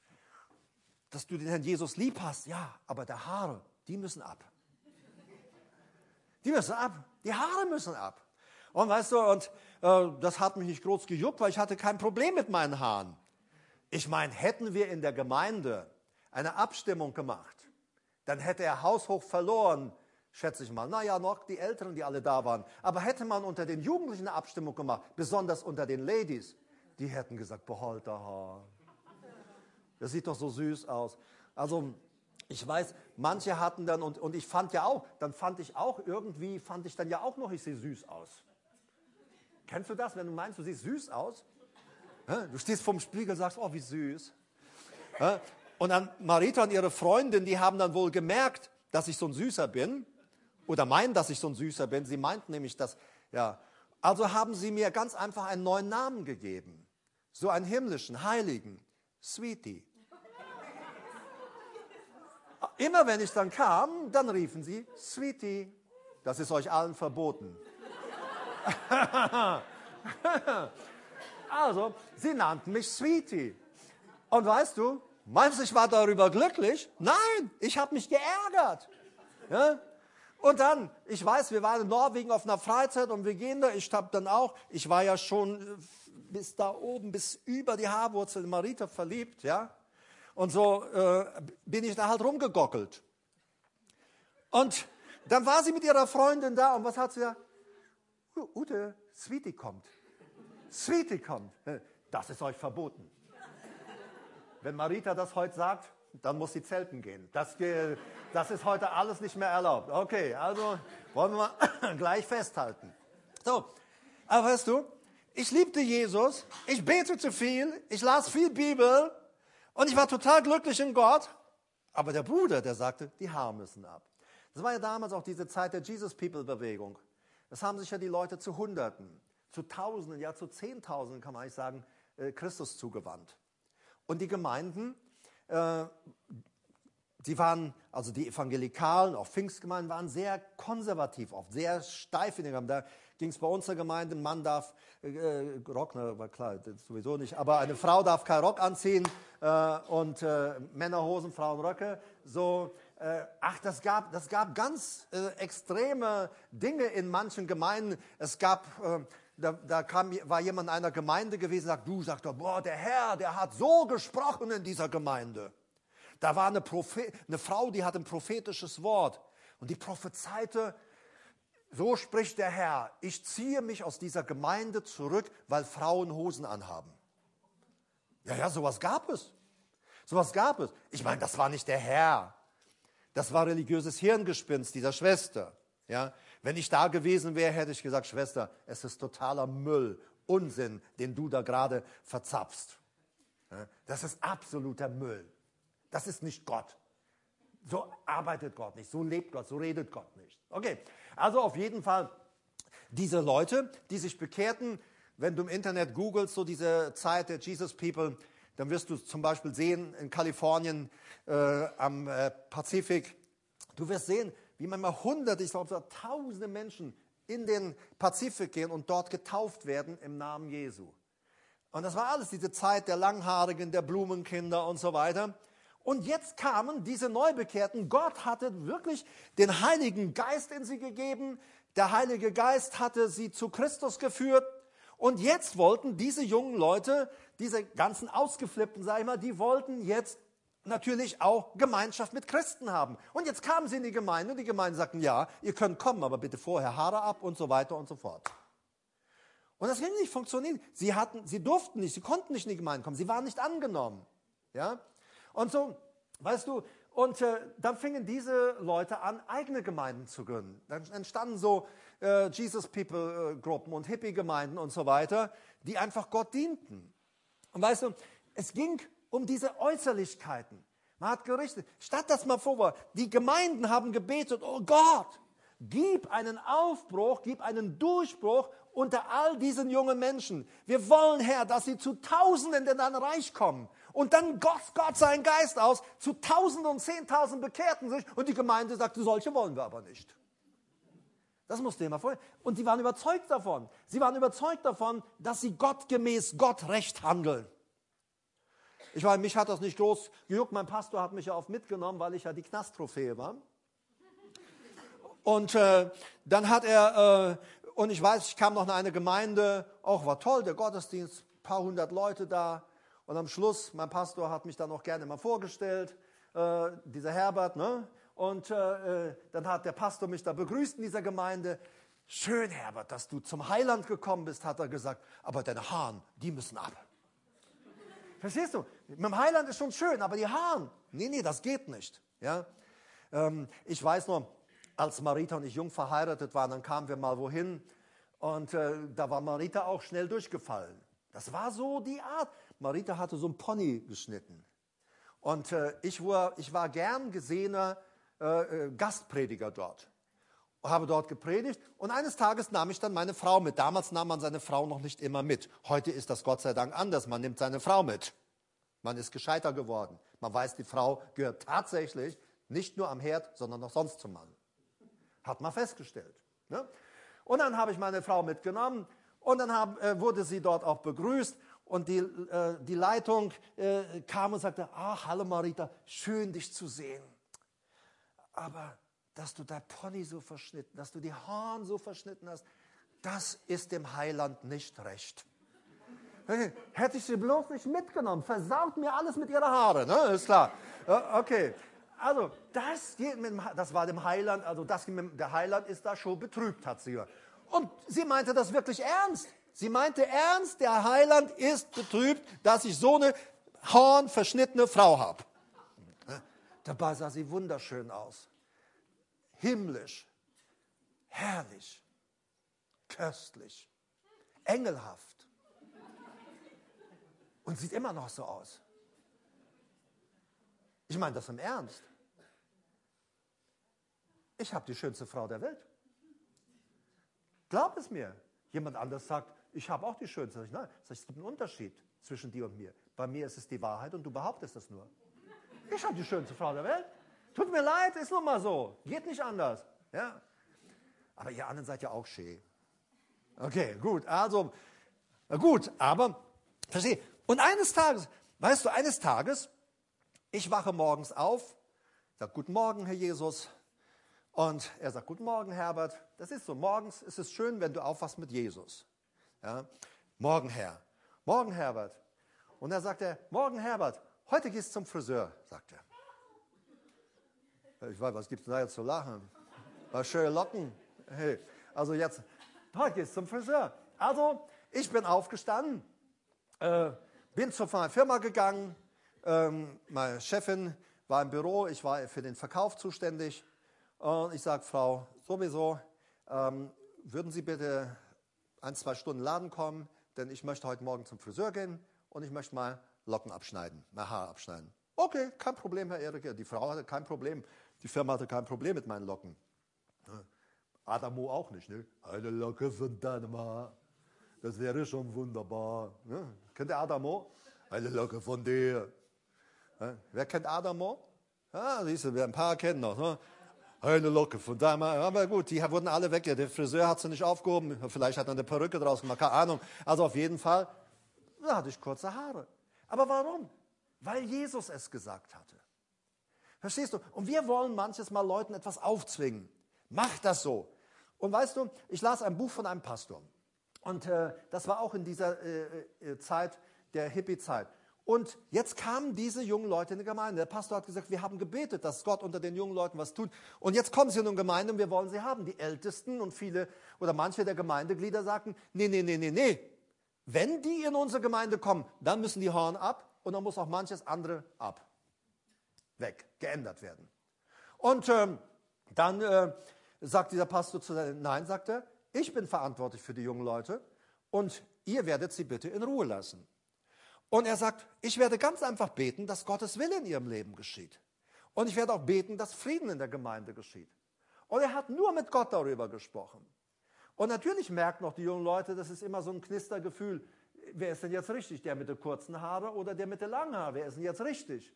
dass du den Herrn Jesus lieb hast. Ja, aber die Haare, die müssen ab. Die müssen ab. Die Haare müssen ab. Und weißt du, und äh, das hat mich nicht groß gejuckt, weil ich hatte kein Problem mit meinen Haaren. Ich meine, hätten wir in der Gemeinde eine Abstimmung gemacht, dann hätte er haushoch verloren, schätze ich mal. Naja, noch die Älteren, die alle da waren. Aber hätte man unter den Jugendlichen eine Abstimmung gemacht, besonders unter den Ladies, die hätten gesagt, behalter Haar. Das sieht doch so süß aus. Also ich weiß, manche hatten dann, und, und ich fand ja auch, dann fand ich auch irgendwie, fand ich dann ja auch noch, ich sehe süß aus. Kennst du das, wenn du meinst, du siehst süß aus? Du stehst vorm Spiegel und sagst, oh, wie süß. Und dann Marita und ihre Freundin, die haben dann wohl gemerkt, dass ich so ein Süßer bin. Oder meinen, dass ich so ein Süßer bin. Sie meinten nämlich, dass, ja. Also haben sie mir ganz einfach einen neuen Namen gegeben. So einen himmlischen, heiligen, Sweetie. Immer wenn ich dann kam, dann riefen sie, Sweetie, das ist euch allen verboten. Also, sie nannten mich Sweetie. Und weißt du, meinst du, ich war darüber glücklich? Nein, ich habe mich geärgert. Ja? Und dann, ich weiß, wir waren in Norwegen auf einer Freizeit und wir gehen da, ich habe dann auch, ich war ja schon bis da oben, bis über die Haarwurzel in Marita verliebt, ja. Und so äh, bin ich da halt rumgegockelt. Und dann war sie mit ihrer Freundin da und was hat sie gesagt? Ute, Sweetie kommt. Sweetie kommt. Das ist euch verboten. Wenn Marita das heute sagt, dann muss sie zelten gehen. Das, das ist heute alles nicht mehr erlaubt. Okay, also wollen wir mal gleich festhalten. So, aber weißt du, ich liebte Jesus, ich betete viel, ich las viel Bibel und ich war total glücklich in Gott. Aber der Bruder, der sagte, die Haare müssen ab. Das war ja damals auch diese Zeit der Jesus-People-Bewegung. Das haben sich ja die Leute zu Hunderten, zu Tausenden, ja zu Zehntausenden, kann man eigentlich sagen, Christus zugewandt. Und die Gemeinden, äh, die waren, also die Evangelikalen, auch Pfingstgemeinden, waren sehr konservativ, oft sehr steif in den Gemeinden. Da ging es bei uns der Gemeinde, ein Mann darf äh, Rock, na, war klar, das sowieso nicht, aber eine Frau darf keinen Rock anziehen äh, und äh, Männerhosen, Frauenröcke. So, äh, ach, das gab, das gab ganz äh, extreme Dinge in manchen Gemeinden. Es gab äh, Da, da kam, war jemand in einer Gemeinde gewesen, sagt, du, sagt er, boah, der Herr, der hat so gesprochen in dieser Gemeinde. Da war eine, Prophet, eine Frau, die hat ein prophetisches Wort und die prophezeite, so spricht der Herr, ich ziehe mich aus dieser Gemeinde zurück, weil Frauen Hosen anhaben. Ja, ja, sowas gab es. Sowas gab es. Ich meine, das war nicht der Herr. Das war religiöses Hirngespinst dieser Schwester. Ja, wenn ich da gewesen wäre, hätte ich gesagt, Schwester, es ist totaler Müll, Unsinn, den du da gerade verzapfst. Ja, das ist absoluter Müll. Das ist nicht Gott. So arbeitet Gott nicht, so lebt Gott, so redet Gott nicht. Okay, also auf jeden Fall diese Leute, die sich bekehrten, wenn du im Internet googelst, so diese Zeit der Jesus People, dann wirst du zum Beispiel sehen in Kalifornien äh, am äh, Pazifik, du wirst sehen, wie manchmal hunderte, ich glaube sogar tausende Menschen in den Pazifik gehen und dort getauft werden im Namen Jesu. Und das war alles diese Zeit der Langhaarigen, der Blumenkinder und so weiter. Und jetzt kamen diese Neubekehrten. Gott hatte wirklich den Heiligen Geist in sie gegeben. Der Heilige Geist hatte sie zu Christus geführt. Und jetzt wollten diese jungen Leute, diese ganzen Ausgeflippten, sag ich mal, die wollten jetzt natürlich auch Gemeinschaft mit Christen haben. Und jetzt kamen sie in die Gemeinde und die Gemeinde sagten, ja, ihr könnt kommen, aber bitte vorher Haare ab und so weiter und so fort. Und das will nicht funktionieren. Sie hatten, sie durften nicht, sie konnten nicht in die Gemeinde kommen, sie waren nicht angenommen. Ja? Und so, weißt du, und äh, dann fingen diese Leute an, eigene Gemeinden zu gründen. Dann entstanden so äh, Jesus-People-Gruppen und Hippie-Gemeinden und so weiter, die einfach Gott dienten. Und weißt du, es ging um diese Äußerlichkeiten. Man hat gerichtet, statt dass man vor war, die Gemeinden haben gebetet, oh Gott, gib einen Aufbruch, gib einen Durchbruch unter all diesen jungen Menschen. Wir wollen, Herr, dass sie zu Tausenden in dein Reich kommen. Und dann Gott, Gott seinen Geist aus, zu Tausenden und Zehntausend bekehrten sich und die Gemeinde sagte, solche wollen wir aber nicht. Das musste immer vorher. Und sie waren überzeugt davon. Sie waren überzeugt davon, dass sie gottgemäß, Gottrecht handeln. Ich meine, mich hat das nicht groß gejuckt. Mein Pastor hat mich ja oft mitgenommen, weil ich ja die Knasttrophäe war. Und äh, dann hat er, äh, und ich weiß, ich kam noch in eine Gemeinde, auch war toll, der Gottesdienst, ein paar hundert Leute da. Und am Schluss, mein Pastor hat mich dann auch gerne mal vorgestellt, äh, dieser Herbert, ne? Und äh, dann hat der Pastor mich da begrüßt in dieser Gemeinde. Schön, Herbert, dass du zum Heiland gekommen bist, hat er gesagt, aber deine Haaren, die müssen ab. Verstehst du? Mit dem Heiland ist schon schön, aber die Haaren, nee, nee, das geht nicht. Ja? Ähm, ich weiß noch, als Marita und ich jung verheiratet waren, dann kamen wir mal wohin und äh, da war Marita auch schnell durchgefallen. Das war so die Art. Marita hatte so einen Pony geschnitten. Und äh, ich, war, ich war gern gesehener äh, Gastprediger dort. Habe dort gepredigt und eines Tages nahm ich dann meine Frau mit. Damals nahm man seine Frau noch nicht immer mit. Heute ist das Gott sei Dank anders. Man nimmt seine Frau mit. Man ist gescheiter geworden. Man weiß, die Frau gehört tatsächlich Nicht nur am Herd, sondern auch sonst zum Mann. Hat man festgestellt. Ne? Und dann habe ich meine Frau mitgenommen und dann hab, äh, wurde sie dort auch begrüßt. Und die, äh, die Leitung äh, kam und sagte, ach, hallo Marita, schön dich zu sehen. Aber dass du dein Pony so verschnitten, dass du die Haare so verschnitten hast, das ist dem Heiland nicht recht. Hätte ich sie bloß nicht mitgenommen, versaut mir alles mit ihrer Haare, ne? Ist klar. Okay, also das, das war dem Heiland, also das, der Heiland ist da schon betrübt, hat sie gesagt. Und sie meinte das wirklich ernst. Sie meinte ernst, der Heiland ist betrübt, dass ich so eine hornverschnittene Frau habe. Dabei sah sie wunderschön aus. Himmlisch, herrlich, köstlich, engelhaft. Und sieht immer noch so aus. Ich meine das im Ernst. Ich habe die schönste Frau der Welt. Glaub es mir. Jemand anderes sagt, ich habe auch die schönste. Sag ich, nein, sag ich, es gibt einen Unterschied zwischen dir und mir. Bei mir ist es die Wahrheit und du behauptest es nur. Ich habe die schönste Frau der Welt. Tut mir leid, ist nun mal so. Geht nicht anders. Ja? Aber ihr anderen seid ja auch schön. Okay, gut. Also, gut, aber, verstehe. Und eines Tages, weißt du, eines Tages, ich wache morgens auf, sage, guten Morgen, Herr Jesus. Und er sagt, guten Morgen, Herbert. Das ist so, morgens ist es schön, wenn du aufwachst mit Jesus. Ja? Morgen, Herr. Morgen, Herbert. Und dann sagt er, morgen, Herbert, heute gehst du zum Friseur, sagt er. Ich weiß, was gibt es da jetzt zu lachen? Was schöne Locken. Hey, also jetzt, heute gehst du zum Friseur. Also, ich bin aufgestanden, äh, bin zu meiner Firma gegangen. Ähm, meine Chefin war im Büro, ich war für den Verkauf zuständig. Und ich sage, Frau, sowieso, ähm, würden Sie bitte ein, zwei Stunden in den Laden kommen, denn ich möchte heute Morgen zum Friseur gehen und ich möchte mal Locken abschneiden, mein Haar abschneiden. Okay, kein Problem, Herr Erike. Die Frau hatte kein Problem, die Firma hatte kein Problem mit meinen Locken. Adamo auch nicht, ne? Eine Locke von deinem Haar, das wäre schon wunderbar. Ne? Kennt ihr Adamo? Eine Locke von dir. Ja? Wer kennt Adamo? Ja, siehst du, wer ein paar kennen noch. Ne? Eine Locke von deinem Haar. Aber gut, die wurden alle weg. Der Friseur hat sie nicht aufgehoben. Vielleicht hat er eine Perücke draus gemacht, keine Ahnung. Also auf jeden Fall, da hatte ich kurze Haare. Aber warum? Weil Jesus es gesagt hatte. Verstehst du? Und wir wollen manches Mal Leuten etwas aufzwingen. Mach das so. Und weißt du, ich las ein Buch von einem Pastor. Und äh, das war auch in dieser äh, äh, Zeit, der Hippie-Zeit. Und jetzt kamen diese jungen Leute in die Gemeinde. Der Pastor hat gesagt, wir haben gebetet, dass Gott unter den jungen Leuten was tut. Und jetzt kommen sie in die Gemeinde und wir wollen sie haben. Die Ältesten und viele oder manche der Gemeindeglieder sagten, nee, nee, nee, nee, nee. Wenn die in unsere Gemeinde kommen, dann müssen die Horn ab und dann muss auch manches andere ab. Weg, geändert werden. Und ähm, dann äh, sagt dieser Pastor zu seinem, nein, sagt er, ich bin verantwortlich für die jungen Leute und ihr werdet sie bitte in Ruhe lassen. Und er sagt, ich werde ganz einfach beten, dass Gottes Wille in ihrem Leben geschieht. Und ich werde auch beten, dass Frieden in der Gemeinde geschieht. Und er hat nur mit Gott darüber gesprochen. Und natürlich merken noch die jungen Leute, das ist immer so ein Knistergefühl, wer ist denn jetzt richtig, der mit den kurzen Haaren oder der mit den langen Haaren, wer ist denn jetzt richtig?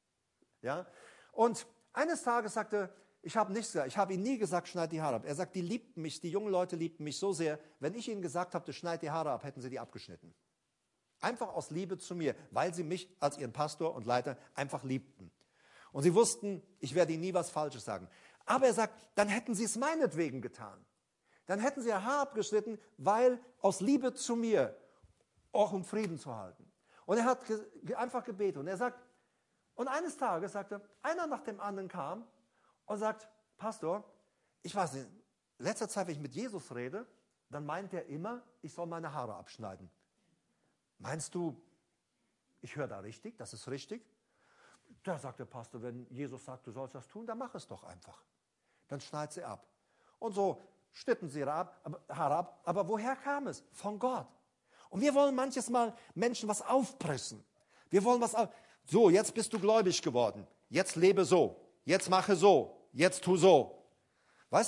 Ja? Und eines Tages sagte, ich habe nichts gesagt, ich habe ihnen nie gesagt, schneid die Haare ab. Er sagt, die liebten mich, die jungen Leute liebten mich so sehr, wenn ich ihnen gesagt habe, schneid die Haare ab, hätten sie die abgeschnitten. Einfach aus Liebe zu mir, weil sie mich als ihren Pastor und Leiter einfach liebten. Und sie wussten, ich werde ihnen nie was Falsches sagen. Aber er sagt, dann hätten sie es meinetwegen getan. Dann hätten sie ihr Haar abgeschnitten, weil aus Liebe zu mir, auch um Frieden zu halten. Und er hat ge- einfach gebetet. Und er sagt, und eines Tages sagte, einer nach dem anderen kam und sagt, Pastor, ich weiß nicht, in letzter Zeit, wenn ich mit Jesus rede, dann meint er immer, ich soll meine Haare abschneiden. Meinst du, ich höre da richtig, das ist richtig? Da sagt der Pastor, wenn Jesus sagt, du sollst das tun, dann mach es doch einfach. Dann schneid sie ab. Und so schnitten sie ihre ab, Haare ab. Aber woher kam es? Von Gott. Und wir wollen manches Mal Menschen was aufpressen. Wir wollen was auf. So, jetzt bist du gläubig geworden. Jetzt lebe so. Jetzt mache so. Jetzt tu so. Weißt du was?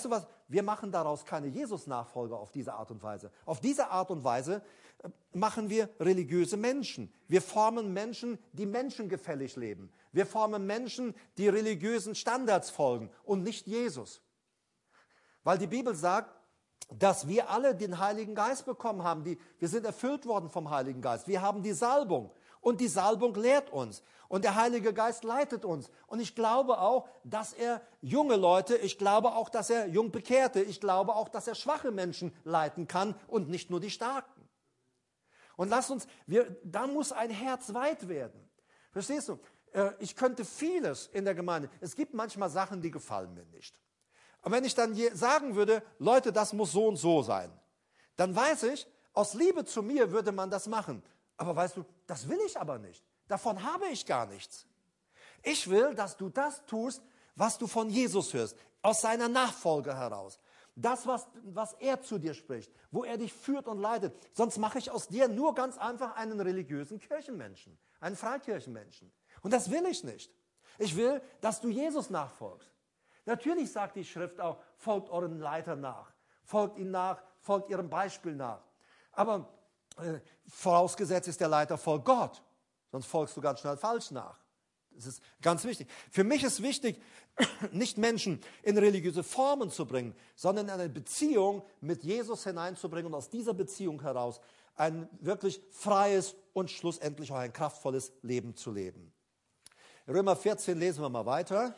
wir machen daraus keine Jesus-Nachfolger auf diese Art und Weise. Auf diese Art und Weise machen wir religiöse Menschen. Wir formen Menschen, die menschengefällig leben. Wir formen Menschen, die religiösen Standards folgen und nicht Jesus. Weil die Bibel sagt, dass wir alle den Heiligen Geist bekommen haben. Die, wir sind erfüllt worden vom Heiligen Geist. Wir haben die Salbung. Und die Salbung lehrt uns. Und der Heilige Geist leitet uns. Und ich glaube auch, dass er junge Leute, ich glaube auch, dass er Jungbekehrte, ich glaube auch, dass er schwache Menschen leiten kann und nicht nur die Starken. Und lass uns, wir, da muss ein Herz weit werden. Verstehst du? Ich könnte vieles in der Gemeinde. Es gibt manchmal Sachen, die gefallen mir nicht. Und wenn ich dann sagen würde, Leute, das muss so und so sein, dann weiß ich, aus Liebe zu mir würde man das machen. Aber weißt du, das will ich aber nicht. Davon habe ich gar nichts. Ich will, dass du das tust, was du von Jesus hörst, aus seiner Nachfolge heraus. Das, was, was er zu dir spricht, wo er dich führt und leitet. Sonst mache ich aus dir nur ganz einfach einen religiösen Kirchenmenschen, einen Freikirchenmenschen. Und das will ich nicht. Ich will, dass du Jesus nachfolgst. Natürlich sagt die Schrift auch, folgt euren Leitern nach. Folgt ihnen nach, folgt ihrem Beispiel nach. Aber äh, vorausgesetzt ist der Leiter folgt Gott. Sonst folgst du ganz schnell falsch nach. Das ist ganz wichtig. Für mich ist wichtig, nicht Menschen in religiöse Formen zu bringen, sondern in eine Beziehung mit Jesus hineinzubringen und aus dieser Beziehung heraus ein wirklich freies und schlussendlich auch ein kraftvolles Leben zu leben. Römer vierzehn lesen wir mal weiter.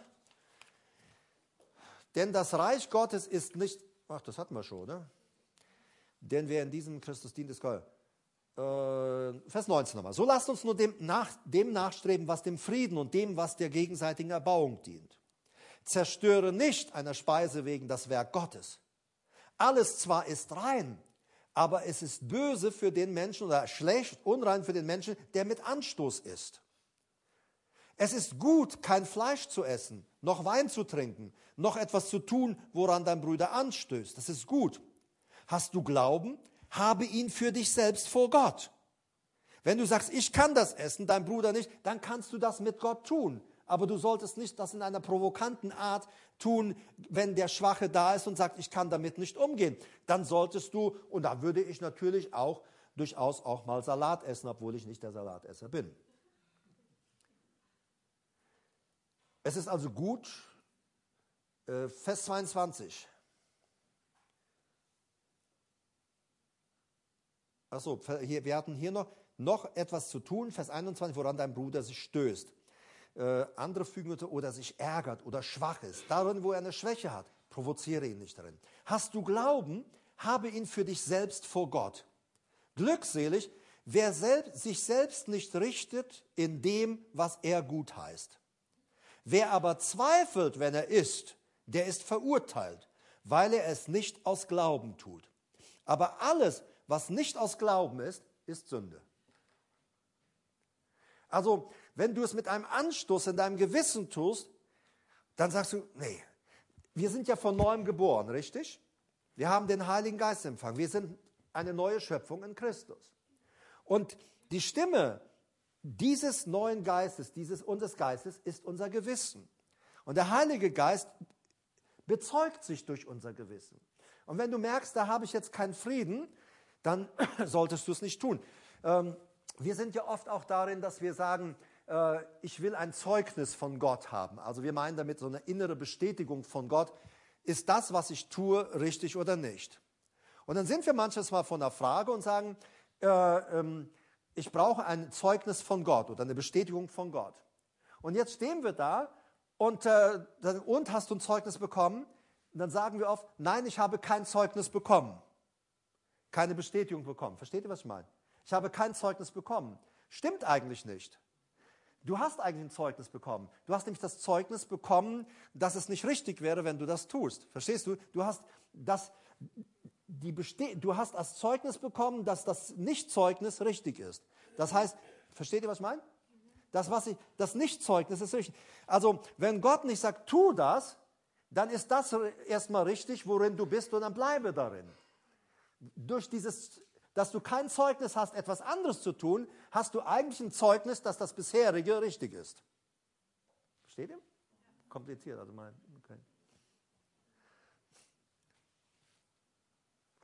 Denn das Reich Gottes ist nicht, ach, das hatten wir schon, ne? Denn wer in diesem Christus dient, ist Gott. Äh, Vers neunzehn nochmal. So lasst uns nur dem, nach, dem nachstreben, was dem Frieden und dem, was der gegenseitigen Erbauung dient. Zerstöre nicht einer Speise wegen das Werk Gottes. Alles zwar ist rein, aber es ist böse für den Menschen oder schlecht, unrein für den Menschen, der mit Anstoß ist. Es ist gut, kein Fleisch zu essen, noch Wein zu trinken, noch etwas zu tun, woran dein Bruder anstößt. Das ist gut. Hast du Glauben? Habe ihn für dich selbst vor Gott. Wenn du sagst, ich kann das essen, dein Bruder nicht, dann kannst du das mit Gott tun. Aber du solltest nicht das in einer provokanten Art tun, wenn der Schwache da ist und sagt, ich kann damit nicht umgehen. Dann solltest du, und da würde ich natürlich auch durchaus auch mal Salat essen, obwohl ich nicht der Salatesser bin. Es ist also gut, äh, Vers zweiundzwanzig. Achso, wir hatten hier noch, noch etwas zu tun, Vers einundzwanzig, woran dein Bruder sich stößt. Äh, andere fügen oder sich ärgert oder schwach ist. Darin, wo er eine Schwäche hat, provoziere ihn nicht darin. Hast du Glauben, habe ihn für dich selbst vor Gott. Glückselig, wer selbst, sich selbst nicht richtet in dem, was er gut heißt. Wer aber zweifelt, wenn er isst, der ist verurteilt, weil er es nicht aus Glauben tut. Aber alles, was nicht aus Glauben ist, ist Sünde. Also, wenn du es mit einem Anstoß in deinem Gewissen tust, dann sagst du, nee, wir sind ja von neuem geboren, richtig? Wir haben den Heiligen Geist empfangen. Wir sind eine neue Schöpfung in Christus. Und die Stimme dieses neuen Geistes, dieses unseres Geistes, ist unser Gewissen. Und der Heilige Geist bezeugt sich durch unser Gewissen. Und wenn du merkst, da habe ich jetzt keinen Frieden, dann solltest du es nicht tun. Ähm, wir sind ja oft auch darin, dass wir sagen, äh, ich will ein Zeugnis von Gott haben. Also wir meinen damit so eine innere Bestätigung von Gott. Ist das, was ich tue, richtig oder nicht? Und dann sind wir manches Mal vor einer Frage und sagen, äh, ähm, ich brauche ein Zeugnis von Gott oder eine Bestätigung von Gott. Und jetzt stehen wir da und, äh, und hast du ein Zeugnis bekommen? Und dann sagen wir oft, nein, ich habe kein Zeugnis bekommen. Keine Bestätigung bekommen. Versteht ihr, was ich meine? Ich habe kein Zeugnis bekommen. Stimmt eigentlich nicht. Du hast eigentlich ein Zeugnis bekommen. Du hast nämlich das Zeugnis bekommen, dass es nicht richtig wäre, wenn du das tust. Verstehst du? Du hast das, die Beste- du hast als Zeugnis bekommen, dass das Nicht-Zeugnis richtig ist. Das heißt, versteht ihr, was ich meine? Das, was ich, das Nicht-Zeugnis ist richtig. Also, wenn Gott nicht sagt, tu das, dann ist das erstmal richtig, worin du bist, und dann bleibe darin. Durch dieses, dass du kein Zeugnis hast, etwas anderes zu tun, hast du eigentlich ein Zeugnis, dass das bisherige richtig ist. Versteht ihr? Kompliziert, also mein, okay.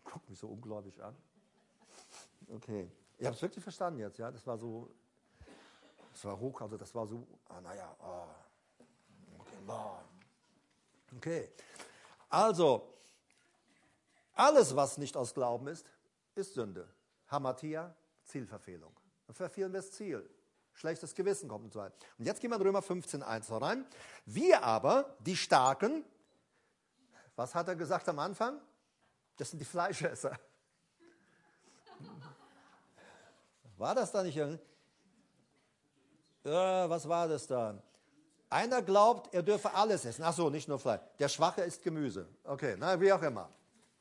Guck mich so ungläubig an. Okay. Ihr habt es wirklich verstanden jetzt, ja? Das war so, das war hoch, also das war so, ah, naja, oh. okay, boah. okay. Also, alles, was nicht aus Glauben ist, ist Sünde. Hamatia, Zielverfehlung. Dann verfehlen wir das Ziel. Schlechtes Gewissen kommt und so weiter. Und jetzt gehen wir in Römer fünfzehn, eins rein. Wir aber, die Starken, was hat er gesagt am Anfang? Das sind die Fleischesser. War das da nicht? Äh, was war das da? Einer glaubt, er dürfe alles essen. Ach so, nicht nur Fleisch. Der Schwache isst Gemüse. Okay, na, wie auch immer.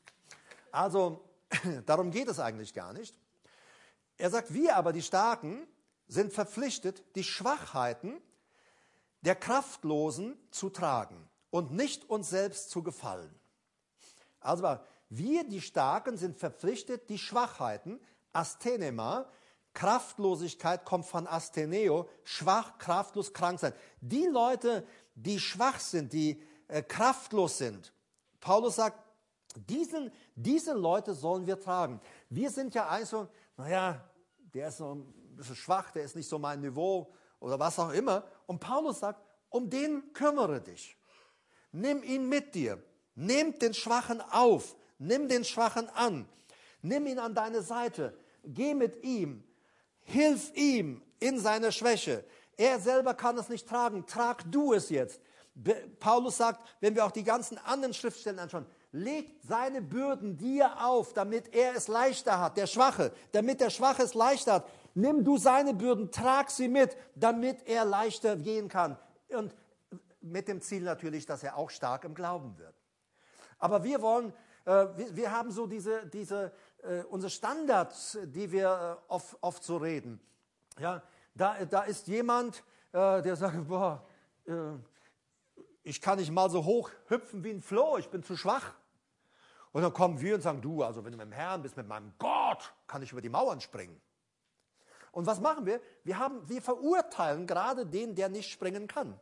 Also, darum geht es eigentlich gar nicht. Er sagt, wir aber, die Starken, sind verpflichtet, die Schwachheiten der Kraftlosen zu tragen und nicht uns selbst zu gefallen. Also, wir, die Starken, sind verpflichtet, die Schwachheiten, Asthenema, Kraftlosigkeit kommt von Astheneo, schwach, kraftlos, krank sein. Die Leute, die schwach sind, die äh, kraftlos sind, Paulus sagt, diesen, diese Leute sollen wir tragen. Wir sind ja eigentlich so, naja, der ist so ein bisschen schwach, der ist nicht so mein Niveau oder was auch immer. Und Paulus sagt, um den kümmere dich. Nimm ihn mit dir. Nimm den Schwachen auf. Nimm den Schwachen an. Nimm ihn an deine Seite. Geh mit ihm. Hilf ihm in seiner Schwäche. Er selber kann es nicht tragen. Trag du es jetzt. Paulus sagt, wenn wir auch die ganzen anderen Schriftstellen anschauen, legt seine Bürden dir auf, damit er es leichter hat, der Schwache, damit der Schwache es leichter hat. Nimm du seine Bürden, trag sie mit, damit er leichter gehen kann. Und mit dem Ziel natürlich, dass er auch stark im Glauben wird. Aber wir wollen, äh, wir, wir haben so diese, diese äh, unsere Standards, die wir äh, oft, oft so reden. Ja, da, da ist jemand, äh, der sagt, boah, äh, ich kann nicht mal so hoch hüpfen wie ein Floh, ich bin zu schwach. Und dann kommen wir und sagen, du, also wenn du mit dem Herrn bist, mit meinem Gott, kann ich über die Mauern springen. Und was machen wir? Wir, haben, wir verurteilen gerade den, der nicht springen kann.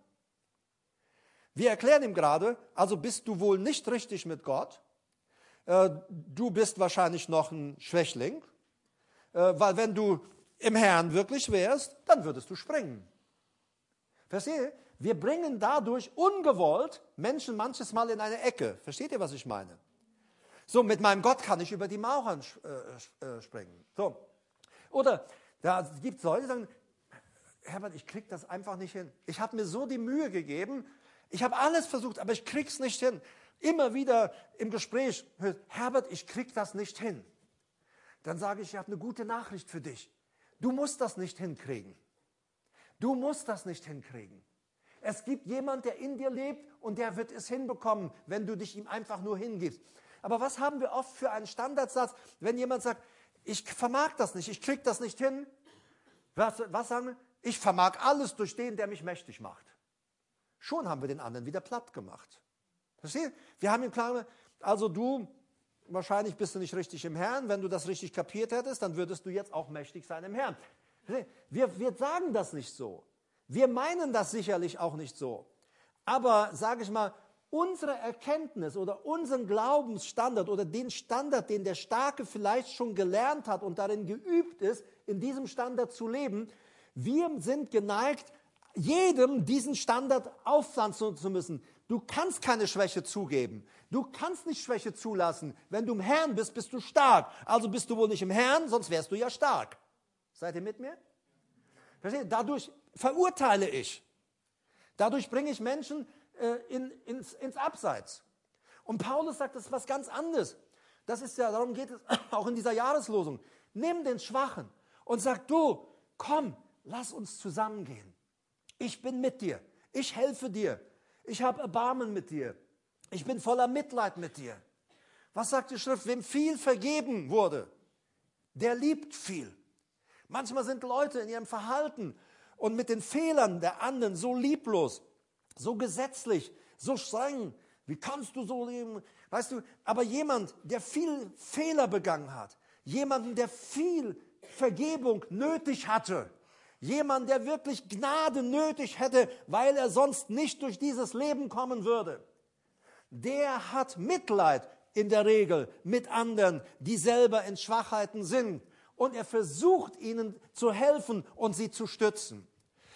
Wir erklären ihm gerade, also bist du wohl nicht richtig mit Gott, äh, du bist wahrscheinlich noch ein Schwächling, äh, weil wenn du im Herrn wirklich wärst, dann würdest du springen. Versteht ihr? Wir bringen dadurch ungewollt Menschen manches Mal in eine Ecke. Versteht ihr, was ich meine? So, mit meinem Gott kann ich über die Mauern äh, äh, springen. So. Oder da gibt es Leute, die sagen, Herbert, ich krieg das einfach nicht hin. Ich habe mir so die Mühe gegeben, ich habe alles versucht, aber ich krieg's nicht hin. Immer wieder im Gespräch, Herbert, ich krieg das nicht hin. Dann sage ich, ich habe eine gute Nachricht für dich. Du musst das nicht hinkriegen. Du musst das nicht hinkriegen. Es gibt jemand, der in dir lebt und der wird es hinbekommen, wenn du dich ihm einfach nur hingibst. Aber was haben wir oft für einen Standardsatz, wenn jemand sagt, ich vermag das nicht, ich krieg das nicht hin? Was, was sagen wir? Ich vermag alles durch den, der mich mächtig macht. Schon haben wir den anderen wieder platt gemacht. Versteht? Wir haben ihm klar gemacht, also du, wahrscheinlich bist du nicht richtig im Herrn. Wenn du das richtig kapiert hättest, dann würdest du jetzt auch mächtig sein im Herrn. Wir, wir sagen das nicht so. Wir meinen das sicherlich auch nicht so. Aber, sage ich mal, unsere Erkenntnis oder unseren Glaubensstandard oder den Standard, den der Starke vielleicht schon gelernt hat und darin geübt ist, in diesem Standard zu leben, wir sind geneigt, jedem diesen Standard aufpflanzen zu müssen. Du kannst keine Schwäche zugeben. Du kannst nicht Schwäche zulassen. Wenn du im Herrn bist, bist du stark. Also bist du wohl nicht im Herrn, sonst wärst du ja stark. Seid ihr mit mir? Versteht? Dadurch verurteile ich. Dadurch bringe ich Menschen äh, in, ins, ins Abseits. Und Paulus sagt, das ist was ganz anderes. Das ist ja, darum geht es auch in dieser Jahreslosung. Nimm den Schwachen und sag, du, komm, lass uns zusammengehen. Ich bin mit dir. Ich helfe dir. Ich habe Erbarmen mit dir. Ich bin voller Mitleid mit dir. Was sagt die Schrift? Wem viel vergeben wurde, der liebt viel. Manchmal sind Leute in ihrem Verhalten und mit den Fehlern der anderen so lieblos, so gesetzlich, so streng. Wie kannst du so leben? Weißt du, aber jemand, der viel Fehler begangen hat, jemanden, der viel Vergebung nötig hatte, jemand, der wirklich Gnade nötig hätte, weil er sonst nicht durch dieses Leben kommen würde, der hat Mitleid in der Regel mit anderen, die selber in Schwachheiten sind. Und er versucht ihnen zu helfen und sie zu stützen.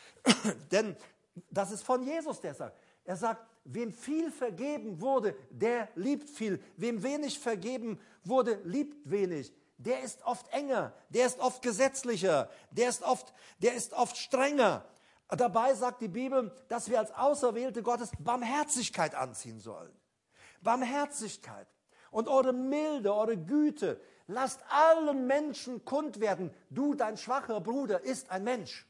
Denn das ist von Jesus, der sagt. Er sagt, wem viel vergeben wurde, der liebt viel. Wem wenig vergeben wurde, liebt wenig. Der ist oft enger, der ist oft gesetzlicher, der ist oft, der ist oft strenger. Dabei sagt die Bibel, dass wir als Auserwählte Gottes Barmherzigkeit anziehen sollen. Barmherzigkeit. Und eure Milde, eure Güte, lasst allen Menschen kund werden. Du, dein schwacher Bruder, ist ein Mensch.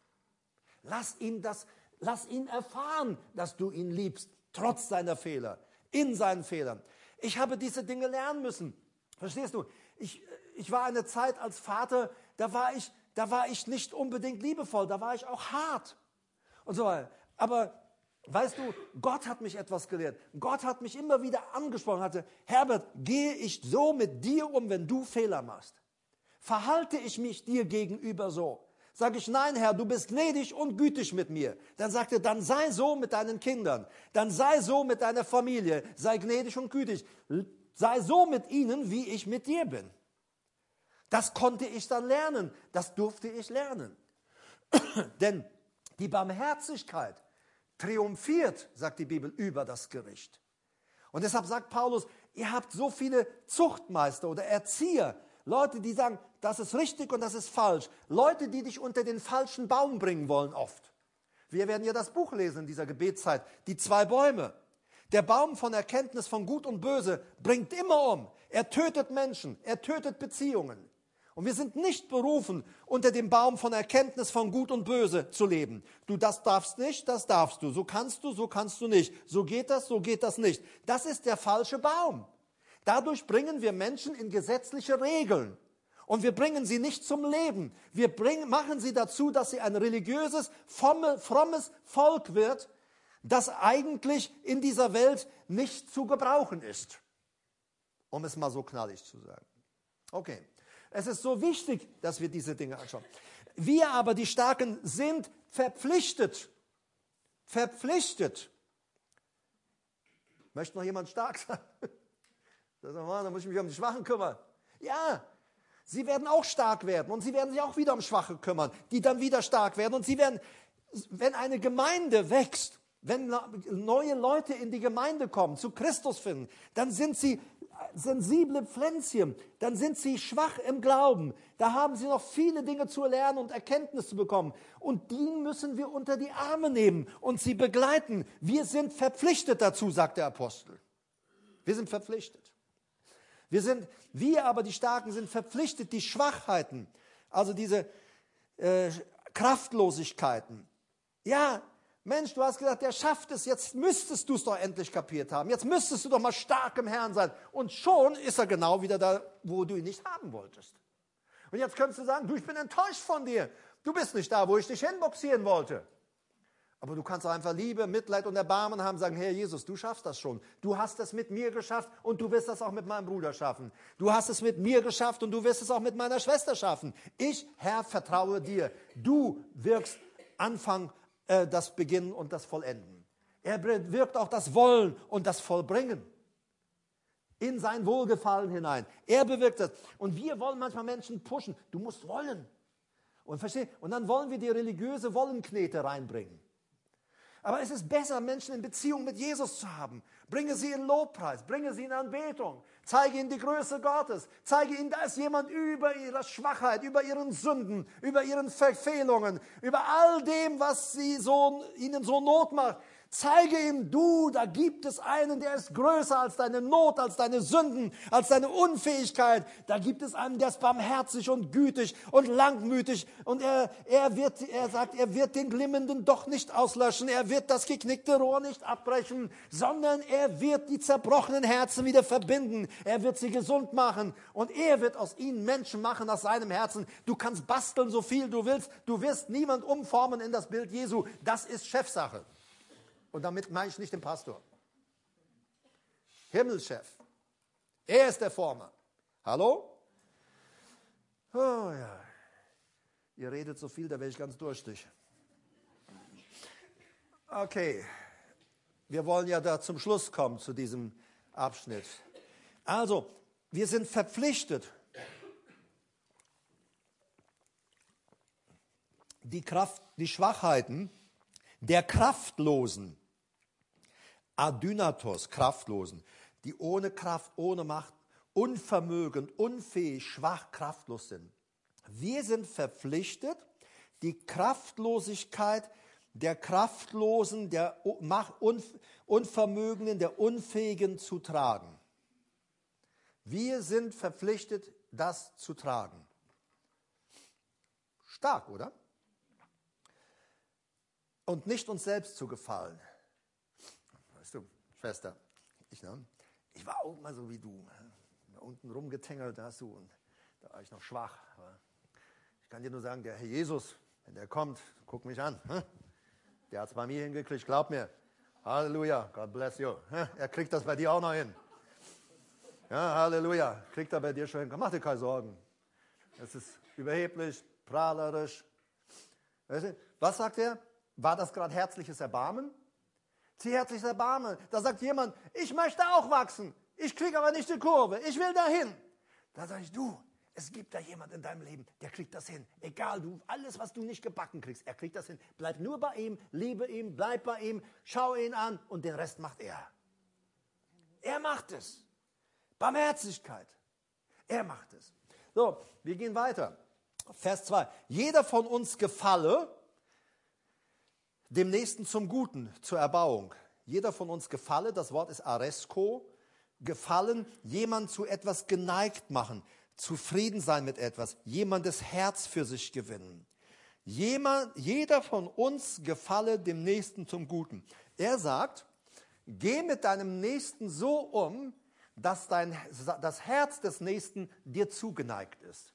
Lass ihn das, lass ihn erfahren, dass du ihn liebst, trotz seiner Fehler, in seinen Fehlern. Ich habe diese Dinge lernen müssen. Verstehst du? Ich, ich war eine Zeit als Vater, da war ich, da war ich nicht unbedingt liebevoll, da war ich auch hart und so weiter. Aber weißt du, Gott hat mich etwas gelehrt. Gott hat mich immer wieder angesprochen, hatte, Herbert, gehe ich so mit dir um, wenn du Fehler machst? Verhalte ich mich dir gegenüber so? Sage ich, nein, Herr, du bist gnädig und gütig mit mir. Dann sagt er, dann sei so mit deinen Kindern. Dann sei so mit deiner Familie. Sei gnädig und gütig. Sei so mit ihnen, wie ich mit dir bin. Das konnte ich dann lernen. Das durfte ich lernen. Denn die Barmherzigkeit triumphiert, sagt die Bibel, über das Gericht. Und deshalb sagt Paulus, ihr habt so viele Zuchtmeister oder Erzieher, Leute, die sagen, das ist richtig und das ist falsch. Leute, die dich unter den falschen Baum bringen wollen oft. Wir werden ja das Buch lesen in dieser Gebetszeit, die zwei Bäume. Der Baum von Erkenntnis von Gut und Böse bringt immer um. Er tötet Menschen, er tötet Beziehungen. Und wir sind nicht berufen, unter dem Baum von Erkenntnis von Gut und Böse zu leben. Du, das darfst nicht, das darfst du. So kannst du, so kannst du nicht. So geht das, so geht das nicht. Das ist der falsche Baum. Dadurch bringen wir Menschen in gesetzliche Regeln. Und wir bringen sie nicht zum Leben. Wir bringen, machen sie dazu, dass sie ein religiöses, frommes Volk wird, das eigentlich in dieser Welt nicht zu gebrauchen ist. Um es mal so knallig zu sagen. Okay. Es ist so wichtig, dass wir diese Dinge anschauen. Wir aber, die Starken, sind verpflichtet. Verpflichtet. Möchte noch jemand stark sein? Da muss ich mich um die Schwachen kümmern. Ja, sie werden auch stark werden und sie werden sich auch wieder um Schwache kümmern, die dann wieder stark werden. Und sie werden, wenn eine Gemeinde wächst, wenn neue Leute in die Gemeinde kommen, zu Christus finden, dann sind sie sensible Pflänzchen, dann sind sie schwach im Glauben. Da haben sie noch viele Dinge zu lernen und Erkenntnis zu bekommen. Und die müssen wir unter die Arme nehmen und sie begleiten. Wir sind verpflichtet dazu, sagt der Apostel. Wir sind verpflichtet. Wir sind, wir aber, die Starken, sind verpflichtet, die Schwachheiten, also diese äh, Kraftlosigkeiten. Ja, Mensch, du hast gesagt, der schafft es, jetzt müsstest du es doch endlich kapiert haben. Jetzt müsstest du doch mal stark im Herrn sein. Und schon ist er genau wieder da, wo du ihn nicht haben wolltest. Und jetzt könntest du sagen, du, ich bin enttäuscht von dir. Du bist nicht da, wo ich dich hinboxieren wollte. Aber du kannst auch einfach Liebe, Mitleid und Erbarmen haben, sagen, Herr Jesus, du schaffst das schon. Du hast es mit mir geschafft und du wirst das auch mit meinem Bruder schaffen. Du hast es mit mir geschafft und du wirst es auch mit meiner Schwester schaffen. Ich, Herr, vertraue dir. Du wirkst Anfang, äh, das Beginnen und das Vollenden. Er wirkt auch das Wollen und das Vollbringen in sein Wohlgefallen hinein. Er bewirkt das. Und wir wollen manchmal Menschen pushen. Du musst wollen. Und versteh? Und dann wollen wir die religiöse Wollenknete reinbringen. Aber es ist besser, Menschen in Beziehung mit Jesus zu haben. Bringe sie in Lobpreis, bringe sie in Anbetung, zeige ihnen die Größe Gottes, zeige ihnen, da ist jemand über ihre Schwachheit, über ihren Sünden, über ihren Verfehlungen, über all dem, was sie so, ihnen so Not macht. Zeige ihm, du, da gibt es einen, der ist größer als deine Not, als deine Sünden, als deine Unfähigkeit. Da gibt es einen, der ist barmherzig und gütig und langmütig. Und er, er wird, er sagt, er wird den Glimmenden doch nicht auslöschen. Er wird das geknickte Rohr nicht abbrechen, sondern er wird die zerbrochenen Herzen wieder verbinden. Er wird sie gesund machen. Und er wird aus ihnen Menschen machen, aus seinem Herzen. Du kannst basteln, so viel du willst. Du wirst niemand umformen in das Bild Jesu. Das ist Chefsache. Und damit meine ich nicht den Pastor. Himmelschef. Er ist der Former. Hallo? Oh ja. Ihr redet so viel, da werde ich ganz durstig. Okay. Wir wollen ja da zum Schluss kommen zu diesem Abschnitt. Also, wir sind verpflichtet, die Kraft, die Schwachheiten der Kraftlosen, Adynatos, Kraftlosen, die ohne Kraft, ohne Macht, unvermögend, unfähig, schwach, kraftlos sind. Wir sind verpflichtet, die Kraftlosigkeit der Kraftlosen, der Unvermögenden, der Unfähigen zu tragen. Wir sind verpflichtet, das zu tragen. Stark, oder? Und nicht uns selbst zu gefallen. Weißt du, Schwester, ich, ne, ich war auch mal so wie du. Da unten rumgetängelt hast du und da war ich noch schwach. Ich kann dir nur sagen, der Herr Jesus, wenn der kommt, guck mich an. Der hat es bei mir hingekriegt, glaub mir. Halleluja, God bless you. Er kriegt das bei dir auch noch hin. Ja, Halleluja, kriegt er bei dir schon hin. Mach dir keine Sorgen. Es ist überheblich, prahlerisch. Was sagt er? War das gerade herzliches Erbarmen? Zieh herzliches Erbarmen. Da sagt jemand, ich möchte auch wachsen. Ich kriege aber nicht die Kurve. Ich will dahin. Da sage ich, du, es gibt da jemand in deinem Leben, der kriegt das hin. Egal, du, alles, was du nicht gebacken kriegst, er kriegt das hin. Bleib nur bei ihm, liebe ihn, bleib bei ihm, schau ihn an und den Rest macht er. Er macht es. Barmherzigkeit. Er macht es. So, wir gehen weiter. Vers zwei. Jeder von uns gefalle dem Nächsten zum Guten, zur Erbauung. Jeder von uns gefalle, das Wort ist aresko, gefallen, jemand zu etwas geneigt machen, zufrieden sein mit etwas, jemandes Herz für sich gewinnen. Jemand, jeder von uns gefalle dem Nächsten zum Guten. Er sagt, geh mit deinem Nächsten so um, dass dein, das Herz des Nächsten dir zugeneigt ist.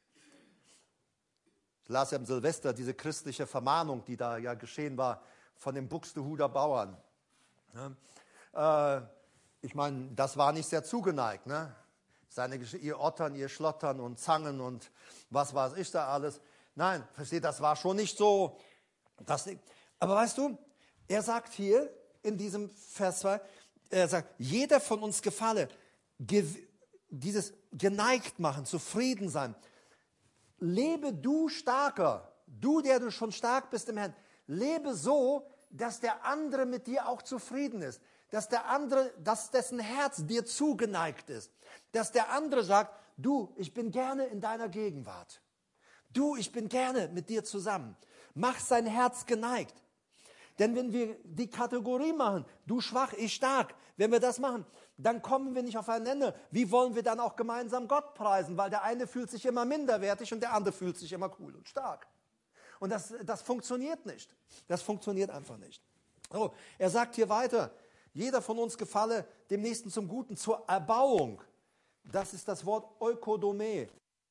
Ich las ja im Silvester diese christliche Vermahnung, die da ja geschehen war von den Buxtehuder Bauern. Ja, äh, ich meine, das war nicht sehr zugeneigt. Ne? Seine, ihr Ottern, ihr Schlottern und Zangen und was weiß ich da alles. Nein, versteht, das war schon nicht so. Das, aber weißt du, er sagt hier in diesem Vers zwei, er sagt, jeder von uns gefalle, ge, dieses geneigt machen, zufrieden sein. Lebe du starker, du, der du schon stark bist im Herrn, lebe so, dass der andere mit dir auch zufrieden ist, dass der andere, dass dessen Herz dir zugeneigt ist, dass der andere sagt, du, ich bin gerne in deiner Gegenwart, du, ich bin gerne mit dir zusammen, mach sein Herz geneigt. Denn wenn wir die Kategorie machen, du schwach, ich stark, wenn wir das machen, dann kommen wir nicht aufeinander. Wie wollen wir dann auch gemeinsam Gott preisen? Weil der eine fühlt sich immer minderwertig und der andere fühlt sich immer cool und stark. Und das, das funktioniert nicht. Das funktioniert einfach nicht. So, er sagt hier weiter, jeder von uns gefalle dem Nächsten zum Guten, zur Erbauung. Das ist das Wort Oikodome.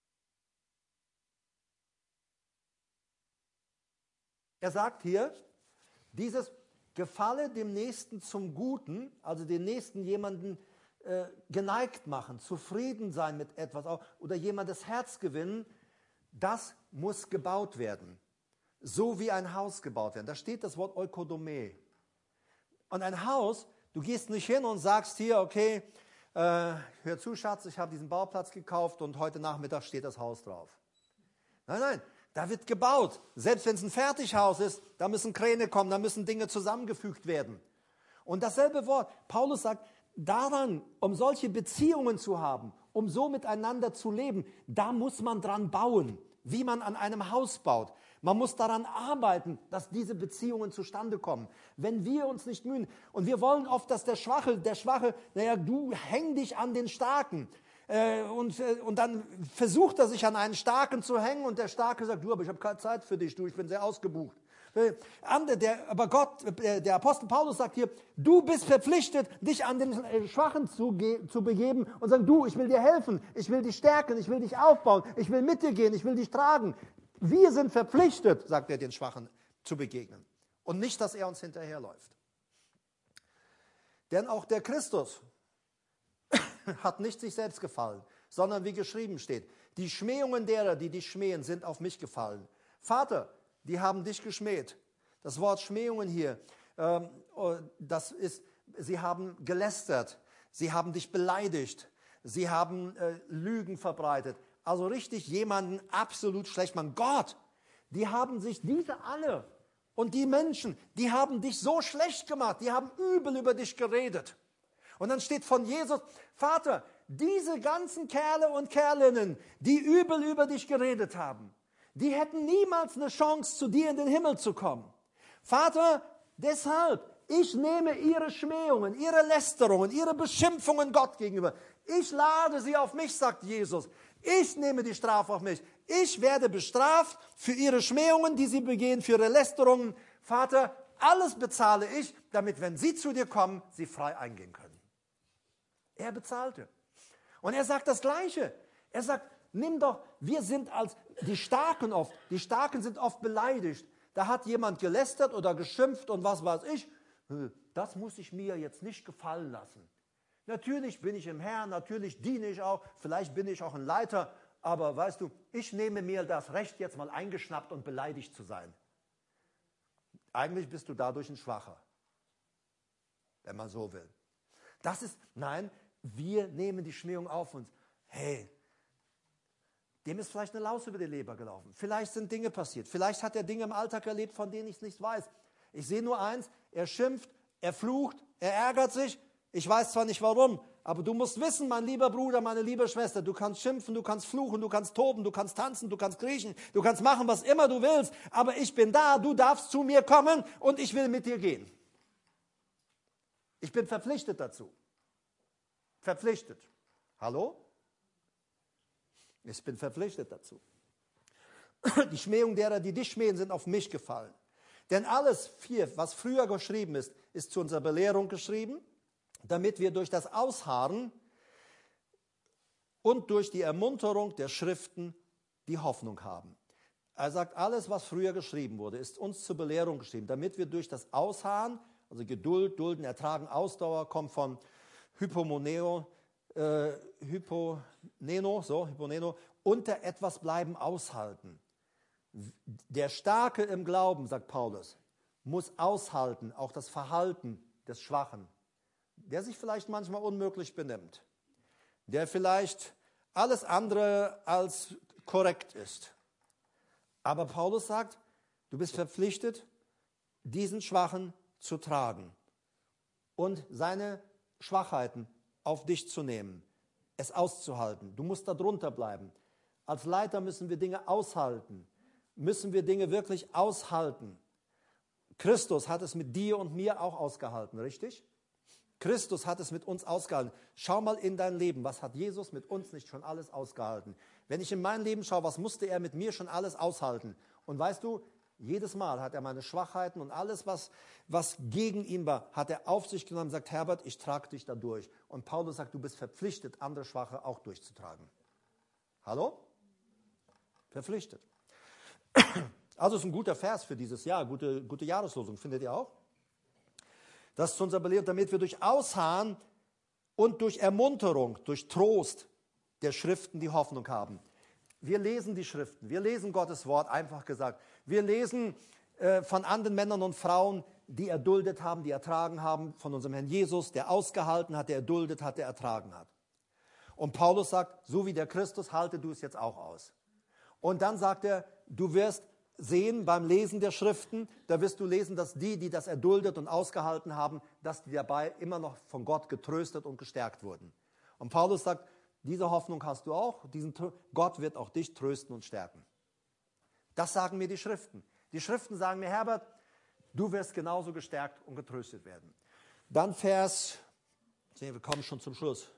Er sagt hier, dieses Gefalle dem Nächsten zum Guten, also den Nächsten jemanden äh, geneigt machen, zufrieden sein mit etwas auch, oder jemandes Herz gewinnen, das muss gebaut werden. So wie ein Haus gebaut werden. Da steht das Wort Oikodome. Und ein Haus, du gehst nicht hin und sagst hier, okay, äh, hör zu, Schatz, ich habe diesen Bauplatz gekauft und heute Nachmittag steht das Haus drauf. Nein, nein. Da wird gebaut. Selbst wenn es ein Fertighaus ist, da müssen Kräne kommen, da müssen Dinge zusammengefügt werden. Und dasselbe Wort, Paulus sagt, daran, um solche Beziehungen zu haben, um so miteinander zu leben, da muss man dran bauen, wie man an einem Haus baut. Man muss daran arbeiten, dass diese Beziehungen zustande kommen. Wenn wir uns nicht mühen, und wir wollen oft, dass der Schwache, der Schwache, naja, du häng dich an den Starken. Und, und dann versucht er sich an einen Starken zu hängen und der Starke sagt, du, aber ich habe keine Zeit für dich, du, ich bin sehr ausgebucht. Der, aber Gott, der Apostel Paulus sagt hier, du bist verpflichtet, dich an den Schwachen zu, zu begeben und sagen, du, ich will dir helfen, ich will dich stärken, ich will dich aufbauen, ich will mit dir gehen, ich will dich tragen. Wir sind verpflichtet, sagt er, den Schwachen zu begegnen und nicht, dass er uns hinterherläuft. Denn auch der Christus hat nicht sich selbst gefallen, sondern wie geschrieben steht, die Schmähungen derer, die dich schmähen, sind auf mich gefallen. Vater, die haben dich geschmäht. Das Wort Schmähungen hier, ähm, das ist, sie haben gelästert, sie haben dich beleidigt, Sie haben äh, Lügen verbreitet. Also richtig jemanden absolut schlecht machen. Gott, die haben sich, diese alle und die Menschen, die haben dich so schlecht gemacht. Die haben übel über dich geredet. Und dann steht von Jesus, Vater, diese ganzen Kerle und Kerlinnen, die übel über dich geredet haben, die hätten niemals eine Chance, zu dir in den Himmel zu kommen. Vater, deshalb, ich nehme ihre Schmähungen, ihre Lästerungen, ihre Beschimpfungen Gott gegenüber. Ich lade sie auf mich, sagt Jesus. Ich nehme die Strafe auf mich. Ich werde bestraft für ihre Schmähungen, die sie begehen, für ihre Lästerungen. Vater, alles bezahle ich, damit, wenn sie zu dir kommen, sie frei eingehen können. Er bezahlte. Und er sagt das Gleiche. Er sagt, nimm doch, wir sind als die Starken oft, die Starken sind oft beleidigt. Da hat jemand gelästert oder geschimpft und was weiß ich. Das muss ich mir jetzt nicht gefallen lassen. Natürlich bin ich im Herrn, natürlich diene ich auch, vielleicht bin ich auch ein Leiter, aber weißt du, ich nehme mir das Recht, jetzt mal eingeschnappt und beleidigt zu sein. Eigentlich bist du dadurch ein Schwacher, wenn man so will. Das ist, nein, wir nehmen die Schmähung auf uns. Hey, dem ist vielleicht eine Laus über die Leber gelaufen. Vielleicht sind Dinge passiert. Vielleicht hat er Dinge im Alltag erlebt, von denen ich es nicht weiß. Ich sehe nur eins, er schimpft, er flucht, er ärgert sich. Ich weiß zwar nicht warum, aber du musst wissen, mein lieber Bruder, meine liebe Schwester, du kannst schimpfen, du kannst fluchen, du kannst toben, du kannst tanzen, du kannst kriechen, du kannst machen, was immer du willst, aber ich bin da, du darfst zu mir kommen und ich will mit dir gehen. Ich bin verpflichtet dazu. Verpflichtet. Hallo? Ich bin verpflichtet dazu. Die Schmähung derer, die dich schmähen, sind auf mich gefallen. Denn alles, was früher geschrieben ist, ist zu unserer Belehrung geschrieben, damit wir durch das Ausharren und durch die Ermunterung der Schriften die Hoffnung haben. Er sagt, alles, was früher geschrieben wurde, ist uns zur Belehrung geschrieben, damit wir durch das Ausharren, also Geduld, Dulden, Ertragen, Ausdauer, kommt von Hypomoneo, äh, Hyponeno, so, Hyponeno, unter etwas bleiben aushalten. Der Starke im Glauben, sagt Paulus, muss aushalten, auch das Verhalten des Schwachen, der sich vielleicht manchmal unmöglich benimmt, der vielleicht alles andere als korrekt ist. Aber Paulus sagt, du bist verpflichtet, diesen Schwachen zu tragen und seine Schwachheiten auf dich zu nehmen, es auszuhalten. Du musst da drunter bleiben. Als Leiter müssen wir Dinge aushalten, müssen wir Dinge wirklich aushalten. Christus hat es mit dir und mir auch ausgehalten, richtig? Christus hat es mit uns ausgehalten. Schau mal in dein Leben, was hat Jesus mit uns nicht schon alles ausgehalten? Wenn ich in mein Leben schaue, was musste er mit mir schon alles aushalten? Und weißt du, jedes Mal hat er meine Schwachheiten und alles, was, was gegen ihn war, hat er auf sich genommen und sagt, Herbert, ich trage dich da durch. Und Paulus sagt, du bist verpflichtet, andere Schwache auch durchzutragen. Hallo? Verpflichtet. Also ist ein guter Vers für dieses Jahr, gute, gute Jahreslosung, findet ihr auch? Das ist unser Belehrung, damit wir durch Ausharren und durch Ermunterung, durch Trost der Schriften die Hoffnung haben. Wir lesen die Schriften, wir lesen Gottes Wort, einfach gesagt. Wir lesen äh, von anderen Männern und Frauen, die erduldet haben, die ertragen haben, von unserem Herrn Jesus, der ausgehalten hat, der erduldet hat, der ertragen hat. Und Paulus sagt, so wie der Christus, halte du es jetzt auch aus. Und dann sagt er, du wirst sehen beim Lesen der Schriften, da wirst du lesen, dass die, die das erduldet und ausgehalten haben, dass die dabei immer noch von Gott getröstet und gestärkt wurden. Und Paulus sagt, diese Hoffnung hast du auch, diesen, Gott wird auch dich trösten und stärken. Das sagen mir die Schriften. Die Schriften sagen mir, Herbert, du wirst genauso gestärkt und getröstet werden. Dann Vers, wir kommen schon zum Schluss.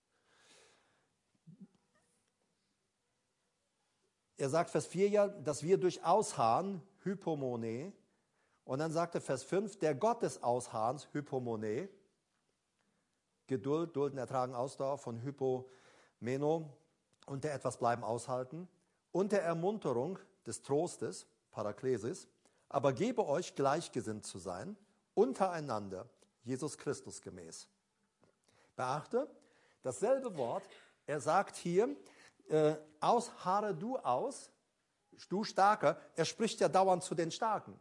Er sagt Vers vier ja, dass wir durch Ausharren, Hypomone, und dann sagt er Vers fünf, der Gott des Ausharrens, Hypomone, Geduld, Dulden, Ertragen, Ausdauer von Hypomeno, und der etwas bleiben aushalten, und der Ermunterung des Trostes, Paraklesis, aber gebe euch gleichgesinnt zu sein, untereinander, Jesus Christus gemäß. Beachte, dasselbe Wort, er sagt hier, Äh, ausharre du aus, du Starker, er spricht ja dauernd zu den Starken.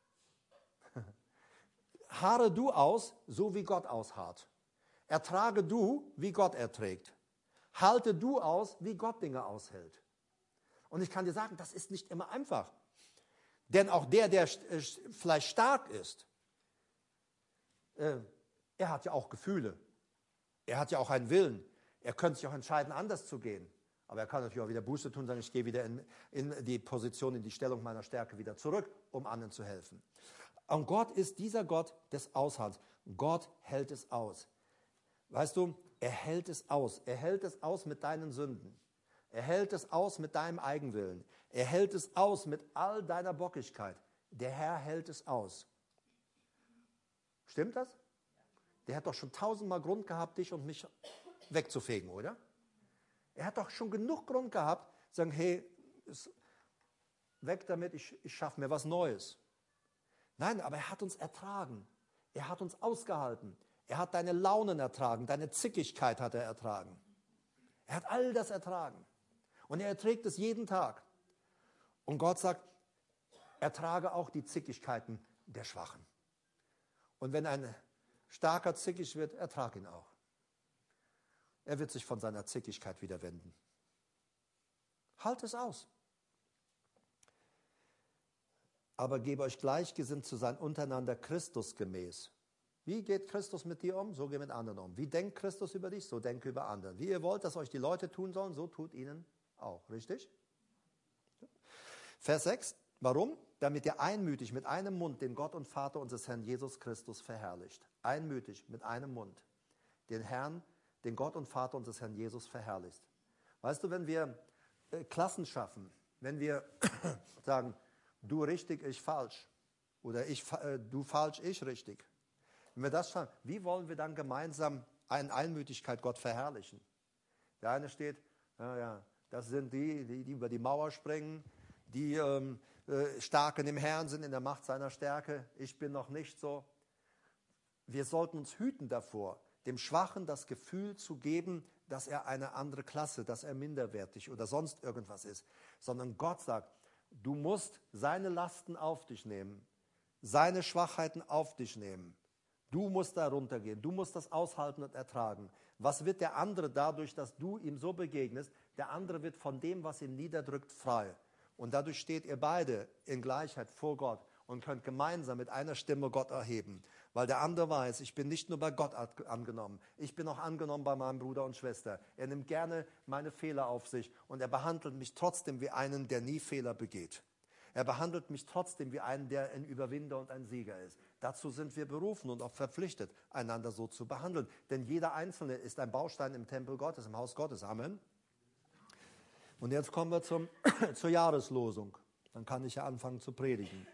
Harre du aus, so wie Gott ausharrt. Ertrage du, wie Gott erträgt. Halte du aus, wie Gott Dinge aushält. Und ich kann dir sagen, das ist nicht immer einfach. Denn auch der, der vielleicht stark ist, äh, er hat ja auch Gefühle. Er hat ja auch einen Willen. Er könnte sich auch entscheiden, anders zu gehen. Aber er kann natürlich auch wieder Buße tun und sagen, ich gehe wieder in, in die Position, in die Stellung meiner Stärke wieder zurück, um anderen zu helfen. Und Gott ist dieser Gott des Aushalts. Gott hält es aus. Weißt du, er hält es aus. Er hält es aus mit deinen Sünden. Er hält es aus mit deinem Eigenwillen. Er hält es aus mit all deiner Bockigkeit. Der Herr hält es aus. Stimmt das? Der hat doch schon tausendmal Grund gehabt, dich und mich wegzufegen, oder? Er hat doch schon genug Grund gehabt, zu sagen, hey, weg damit, ich, ich schaffe mir was Neues. Nein, aber er hat uns ertragen. Er hat uns ausgehalten. Er hat deine Launen ertragen, deine Zickigkeit hat er ertragen. Er hat all das ertragen. Und er erträgt es jeden Tag. Und Gott sagt, ertrage auch die Zickigkeiten der Schwachen. Und wenn ein Starker zickig wird, ertrag ihn auch. Er wird sich von seiner Zickigkeit wieder wenden. Halt es aus. Aber gebe euch gleichgesinnt zu sein, untereinander Christus gemäß. Wie geht Christus mit dir um? So geh mit anderen um. Wie denkt Christus über dich? So denke über andere. Wie ihr wollt, dass euch die Leute tun sollen, so tut ihnen auch. Richtig? Vers sechs. Warum? Damit ihr einmütig mit einem Mund den Gott und Vater unseres Herrn Jesus Christus verherrlicht. Einmütig mit einem Mund den Herrn, den Gott und Vater unseres Herrn Jesus verherrlicht. Weißt du, wenn wir äh, Klassen schaffen, wenn wir sagen, du richtig, ich falsch, oder ich, äh, du falsch, ich richtig, wenn wir das schaffen, wie wollen wir dann gemeinsam in Einmütigkeit Gott verherrlichen? Der eine steht, ja, ja, das sind die, die, die über die Mauer springen, die ähm, äh, stark in dem Herrn sind, in der Macht seiner Stärke. Ich bin noch nicht so. Wir sollten uns hüten davor, dem Schwachen das Gefühl zu geben, dass er eine andere Klasse, dass er minderwertig oder sonst irgendwas ist. Sondern Gott sagt, du musst seine Lasten auf dich nehmen, seine Schwachheiten auf dich nehmen. Du musst da runtergehen, du musst das aushalten und ertragen. Was wird der andere dadurch, dass du ihm so begegnest? Der andere wird von dem, was ihn niederdrückt, frei. Und dadurch steht ihr beide in Gleichheit vor Gott und könnt gemeinsam mit einer Stimme Gott erheben. Weil der andere weiß, ich bin nicht nur bei Gott angenommen, ich bin auch angenommen bei meinem Bruder und Schwester. Er nimmt gerne meine Fehler auf sich und er behandelt mich trotzdem wie einen, der nie Fehler begeht. Er behandelt mich trotzdem wie einen, der ein Überwinder und ein Sieger ist. Dazu sind wir berufen und auch verpflichtet, einander so zu behandeln. Denn jeder Einzelne ist ein Baustein im Tempel Gottes, im Haus Gottes. Amen. Und jetzt kommen wir zum, zur Jahreslosung. Dann kann ich ja anfangen zu predigen.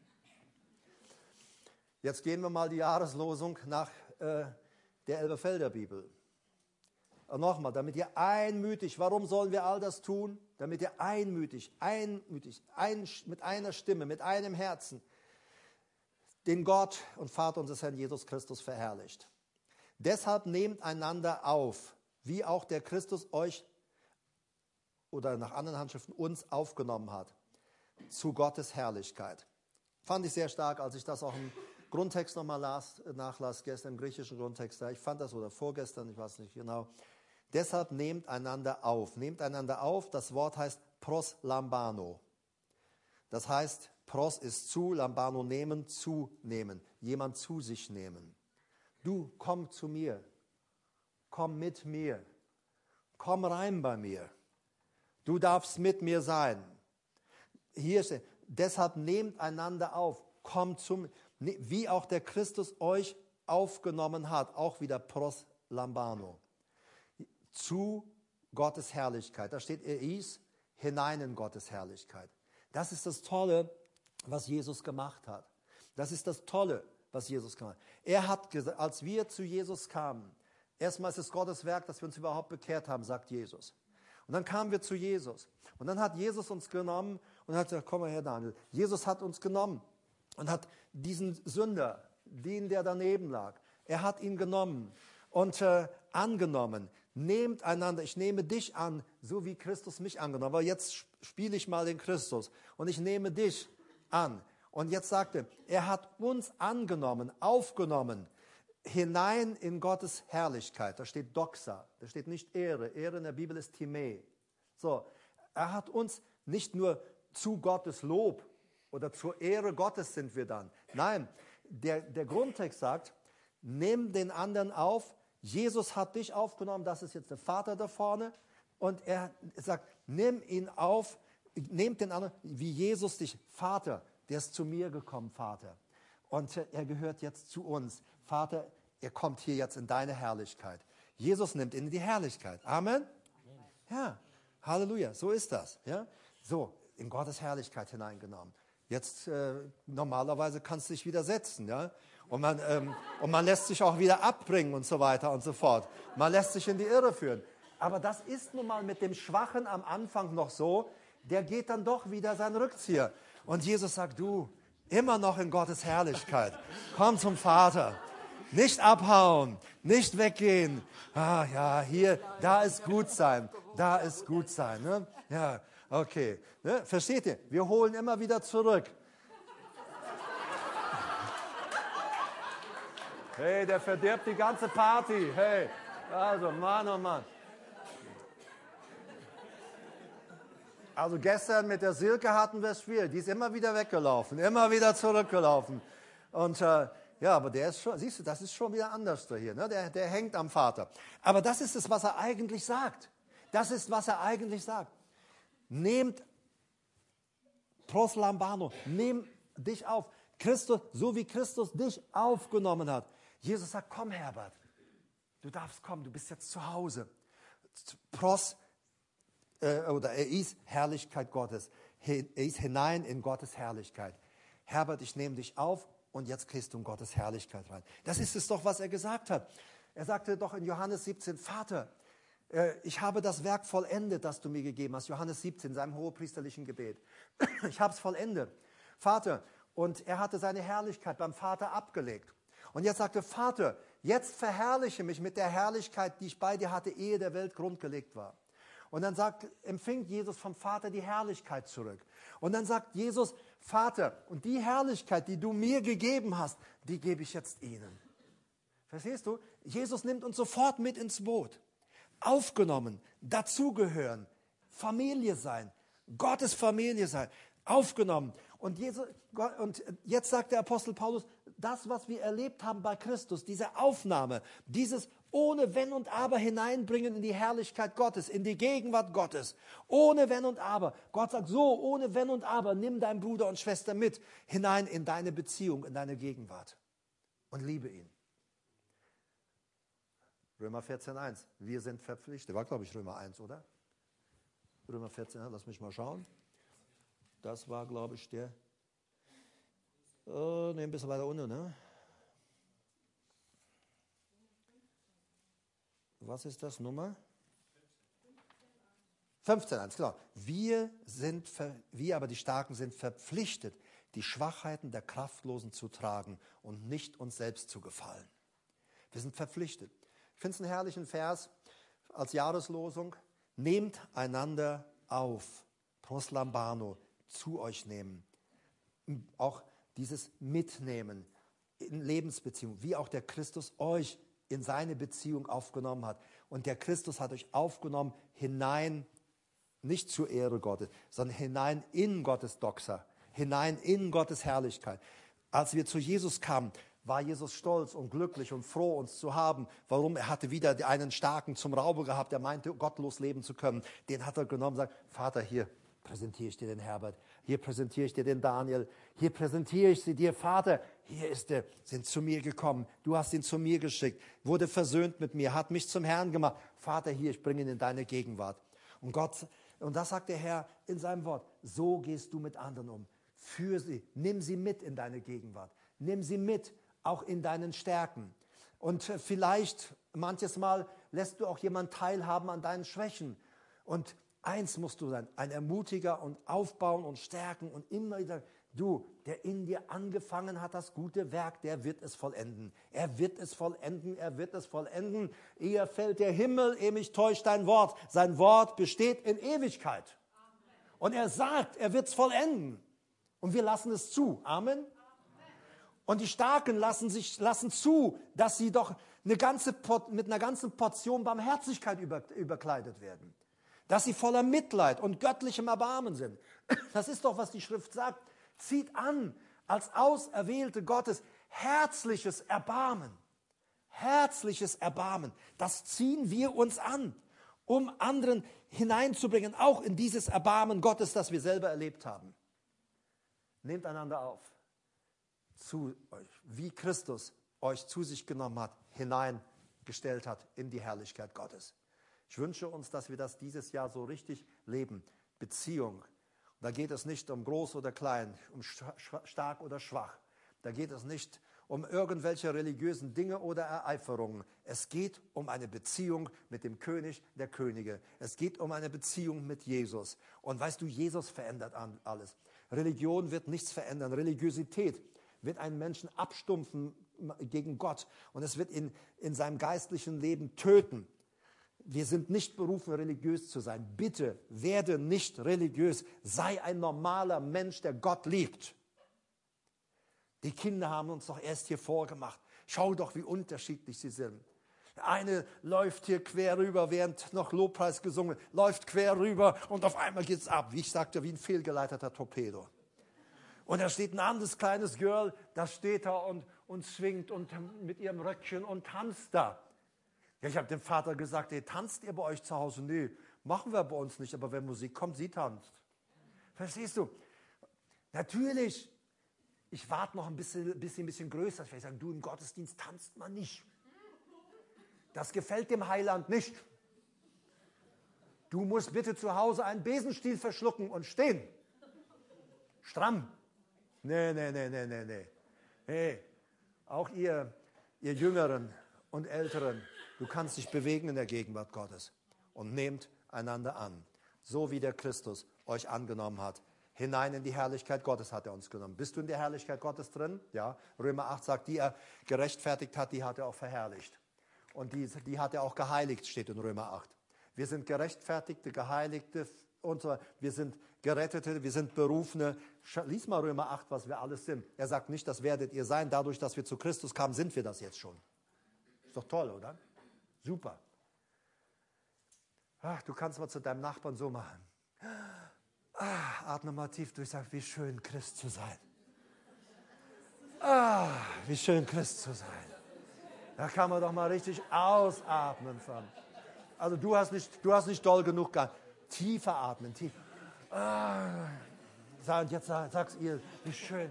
Jetzt gehen wir mal die Jahreslosung nach äh, der Elberfelder Bibel. Und nochmal, damit ihr einmütig, warum sollen wir all das tun? Damit ihr einmütig, einmütig, ein, mit einer Stimme, mit einem Herzen den Gott und Vater unseres Herrn Jesus Christus verherrlicht. Deshalb nehmt einander auf, wie auch der Christus euch oder nach anderen Handschriften uns aufgenommen hat, zu Gottes Herrlichkeit. Fand ich sehr stark, als ich das auch im Grundtext nochmal las, nachlas, gestern im griechischen Grundtext. Ich fand das, oder vorgestern, ich weiß nicht genau. Deshalb nehmt einander auf. Nehmt einander auf, das Wort heißt pros lambano. Das heißt, pros ist zu, lambano nehmen, zunehmen. Jemand zu sich nehmen. Du, komm zu mir. Komm mit mir. Komm rein bei mir. Du darfst mit mir sein. Hier steht, deshalb nehmt einander auf, kommt zum, wie auch der Christus euch aufgenommen hat, auch wieder pros lambano, zu Gottes Herrlichkeit. Da steht eis, hinein in Gottes Herrlichkeit. Das ist das Tolle, was Jesus gemacht hat. Das ist das Tolle, was Jesus gemacht hat. Er hat gesagt, als wir zu Jesus kamen, erstmal ist es Gottes Werk, dass wir uns überhaupt bekehrt haben, sagt Jesus. Und dann kamen wir zu Jesus. Und dann hat Jesus uns genommen und hat gesagt, komm mal her, Daniel. Jesus hat uns genommen und hat diesen Sünder, den, der daneben lag, er hat ihn genommen und äh, angenommen. Nehmt einander, ich nehme dich an, so wie Christus mich angenommen hat. Aber jetzt spiele ich mal den Christus und ich nehme dich an. Und jetzt sagte er, er hat uns angenommen, aufgenommen. hinein in Gottes Herrlichkeit. Da steht Doxa, da steht nicht Ehre. Ehre in der Bibel ist Timä. So, er hat uns nicht nur zu Gottes Lob oder zur Ehre Gottes sind wir dann. Nein, der, der Grundtext sagt, nimm den anderen auf. Jesus hat dich aufgenommen, das ist jetzt der Vater da vorne. Und er sagt, nimm ihn auf, nehmt den anderen, wie Jesus dich, Vater, der ist zu mir gekommen, Vater. Und er gehört jetzt zu uns. Vater, er kommt hier jetzt in deine Herrlichkeit. Jesus nimmt ihn in die Herrlichkeit. Amen? Ja, Halleluja, so ist das. Ja? So, in Gottes Herrlichkeit hineingenommen. Jetzt, äh, normalerweise kannst du dich wieder setzen. Ja? Und, man, ähm, und man lässt sich auch wieder abbringen und so weiter und so fort. Man lässt sich in die Irre führen. Aber das ist nun mal mit dem Schwachen am Anfang noch so, der geht dann doch wieder seinen Rückzieher. Und Jesus sagt, du, immer noch in Gottes Herrlichkeit. Komm zum Vater. Nicht abhauen, nicht weggehen. Ah ja, hier, da ist gut sein. Da ist gut sein. Ne? Ja, okay. Ne? Versteht ihr? Wir holen immer wieder zurück. Hey, der verdirbt die ganze Party. Hey, also Mann, oh Mann. Also gestern mit der Silke hatten wir es schwierig. Die ist immer wieder weggelaufen, immer wieder zurückgelaufen. Und äh, ja, aber der ist schon, siehst du, das ist schon wieder anders da hier. Ne? Der, der hängt am Vater. Aber das ist es, was er eigentlich sagt. Das ist, was er eigentlich sagt. Nehmt proslambano, nimm dich auf. Christus, so wie Christus dich aufgenommen hat. Jesus sagt, komm Herbert, du darfst kommen, du bist jetzt zu Hause. Pros oder er ist Herrlichkeit Gottes. Er ist hinein in Gottes Herrlichkeit. Herbert, ich nehme dich auf und jetzt gehst du in Gottes Herrlichkeit rein. Das ist es doch, was er gesagt hat. Er sagte doch in Johannes siebzehn, Vater, ich habe das Werk vollendet, das du mir gegeben hast. Johannes siebzehn, in seinem hohepriesterlichen Gebet. Ich habe es vollendet. Vater, und er hatte seine Herrlichkeit beim Vater abgelegt. Und jetzt sagte, Vater, jetzt verherrliche mich mit der Herrlichkeit, die ich bei dir hatte, ehe der Welt grundgelegt war. Und dann sagt, empfängt Jesus vom Vater die Herrlichkeit zurück. Und dann sagt Jesus, Vater, und die Herrlichkeit, die du mir gegeben hast, die gebe ich jetzt ihnen. Verstehst du? Jesus nimmt uns sofort mit ins Boot. Aufgenommen, dazugehören, Familie sein, Gottes Familie sein, aufgenommen. Und, Jesus, und jetzt sagt der Apostel Paulus, das, was wir erlebt haben bei Christus, diese Aufnahme, dieses ohne Wenn und Aber hineinbringen in die Herrlichkeit Gottes, in die Gegenwart Gottes, ohne Wenn und Aber. Gott sagt so, ohne Wenn und Aber, nimm deinen Bruder und Schwester mit hinein in deine Beziehung, in deine Gegenwart und liebe ihn. Römer vierzehn eins, wir sind verpflichtet. War, glaube ich, Römer eins, oder? Römer vierzehn, lass mich mal schauen. Das war, glaube ich, der, oh, ne, ein bisschen weiter unten, ne? Was ist das, Nummer? fünfzehn eins, genau. Wir, sind, wir aber die Starken sind verpflichtet, die Schwachheiten der Kraftlosen zu tragen und nicht uns selbst zu gefallen. Wir sind verpflichtet. Ich finde es einen herrlichen Vers als Jahreslosung. Nehmt einander auf, proslambano, zu euch nehmen. Auch dieses Mitnehmen in Lebensbeziehung, wie auch der Christus euch in seine Beziehung aufgenommen hat. Und der Christus hat euch aufgenommen hinein, nicht zur Ehre Gottes, sondern hinein in Gottes Doxa, hinein in Gottes Herrlichkeit. Als wir zu Jesus kamen, war Jesus stolz und glücklich und froh, uns zu haben. Warum? Er hatte wieder einen Starken zum Raube gehabt, der meinte, gottlos leben zu können. Den hat er genommen und sagt, Vater, hier präsentiere ich dir den Herbert, hier präsentiere ich dir den Daniel, hier präsentiere ich sie dir, Vater, hier ist er, sind zu mir gekommen, du hast ihn zu mir geschickt, wurde versöhnt mit mir, hat mich zum Herrn gemacht. Vater, hier, ich bringe ihn in deine Gegenwart. Und Gott, und das sagt der Herr in seinem Wort, so gehst du mit anderen um. Führ sie, nimm sie mit in deine Gegenwart, nimm sie mit, auch in deinen Stärken. Und vielleicht, manches Mal, lässt du auch jemanden teilhaben an deinen Schwächen. Und eins musst du sein, ein Ermutiger und aufbauen und stärken und immer wieder, du, der in dir angefangen hat, das gute Werk, der wird es vollenden. Er wird es vollenden, er wird es vollenden. Eher fällt der Himmel, ehe mich täuscht dein Wort. Sein Wort besteht in Ewigkeit. Und er sagt, er wird es vollenden. Und wir lassen es zu. Amen. Und die Starken lassen sich, lassen zu, dass sie doch eine ganze, mit einer ganzen Portion Barmherzigkeit über, überkleidet werden. Dass sie voller Mitleid und göttlichem Erbarmen sind. Das ist doch, was die Schrift sagt. Zieht an, als Auserwählte Gottes, herzliches Erbarmen. Herzliches Erbarmen. Das ziehen wir uns an, um anderen hineinzubringen, auch in dieses Erbarmen Gottes, das wir selber erlebt haben. Nehmt einander auf. Zu euch, wie Christus euch zu sich genommen hat, hineingestellt hat in die Herrlichkeit Gottes. Ich wünsche uns, dass wir das dieses Jahr so richtig leben. Beziehung. Und da geht es nicht um groß oder klein, um stark oder schwach. Da geht es nicht um irgendwelche religiösen Dinge oder Ereiferungen. Es geht um eine Beziehung mit dem König der Könige. Es geht um eine Beziehung mit Jesus. Und weißt du, Jesus verändert alles. Religion wird nichts verändern. Religiosität wird einen Menschen abstumpfen gegen Gott und es wird ihn in seinem geistlichen Leben töten. Wir sind nicht berufen, religiös zu sein. Bitte werde nicht religiös. Sei ein normaler Mensch, der Gott liebt. Die Kinder haben uns doch erst hier vorgemacht. Schau doch, wie unterschiedlich sie sind. Der eine läuft hier quer rüber, während noch Lobpreis gesungen wird, läuft quer rüber und auf einmal geht's ab. Wie ich sagte, wie ein fehlgeleiteter Torpedo. Und da steht ein anderes kleines Girl, das steht da und, und schwingt und mit ihrem Röckchen und tanzt da. Ja, ich habe dem Vater gesagt, ey, tanzt ihr bei euch zu Hause? Nee, machen wir bei uns nicht, aber wenn Musik kommt, sie tanzt. Verstehst du? Natürlich, ich warte noch ein bisschen, bisschen, bisschen größer. Ich werde sagen, du, im Gottesdienst tanzt man nicht. Das gefällt dem Heiland nicht. Du musst bitte zu Hause einen Besenstiel verschlucken und stehen. Stramm. Nee, nee, nee, nee, nee, nee. Hey, auch ihr, ihr Jüngeren und Älteren, du kannst dich bewegen in der Gegenwart Gottes und nehmt einander an, so wie der Christus euch angenommen hat. Hinein in die Herrlichkeit Gottes hat er uns genommen. Bist du in der Herrlichkeit Gottes drin? Ja, Römer acht sagt, die er gerechtfertigt hat, die hat er auch verherrlicht. Und die, die hat er auch geheiligt, steht in Römer acht. Wir sind Gerechtfertigte, Geheiligte, und so, wir sind Gerettete, wir sind Berufene. Lies mal Römer acht, was wir alles sind. Er sagt nicht, das werdet ihr sein. Dadurch, dass wir zu Christus kamen, sind wir das jetzt schon. Ist doch toll, oder? Super. Ach, du kannst mal zu deinem Nachbarn so machen. Ah, atme mal tief durch, sag, wie schön Christ zu sein. Ah, wie schön Christ zu sein. Da kann man doch mal richtig ausatmen von. Also du hast nicht, du hast nicht doll genug gehabt. Tiefer atmen, tief. Ah, und jetzt sag's ihr, wie schön.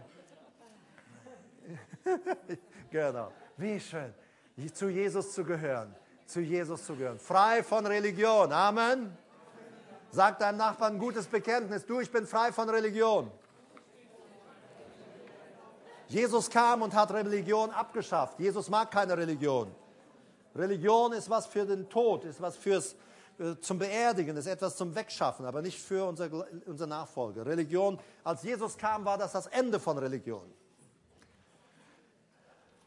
Genau, wie schön, zu Jesus zu gehören, zu Jesus zu gehören. Frei von Religion, Amen. Sag deinem Nachbarn ein gutes Bekenntnis, du, ich bin frei von Religion. Jesus kam und hat Religion abgeschafft. Jesus mag keine Religion. Religion ist was für den Tod, ist was fürs zum Beerdigen, ist etwas zum Wegschaffen, aber nicht für unser, unsere Nachfolge. Religion, als Jesus kam, war das das Ende von Religion.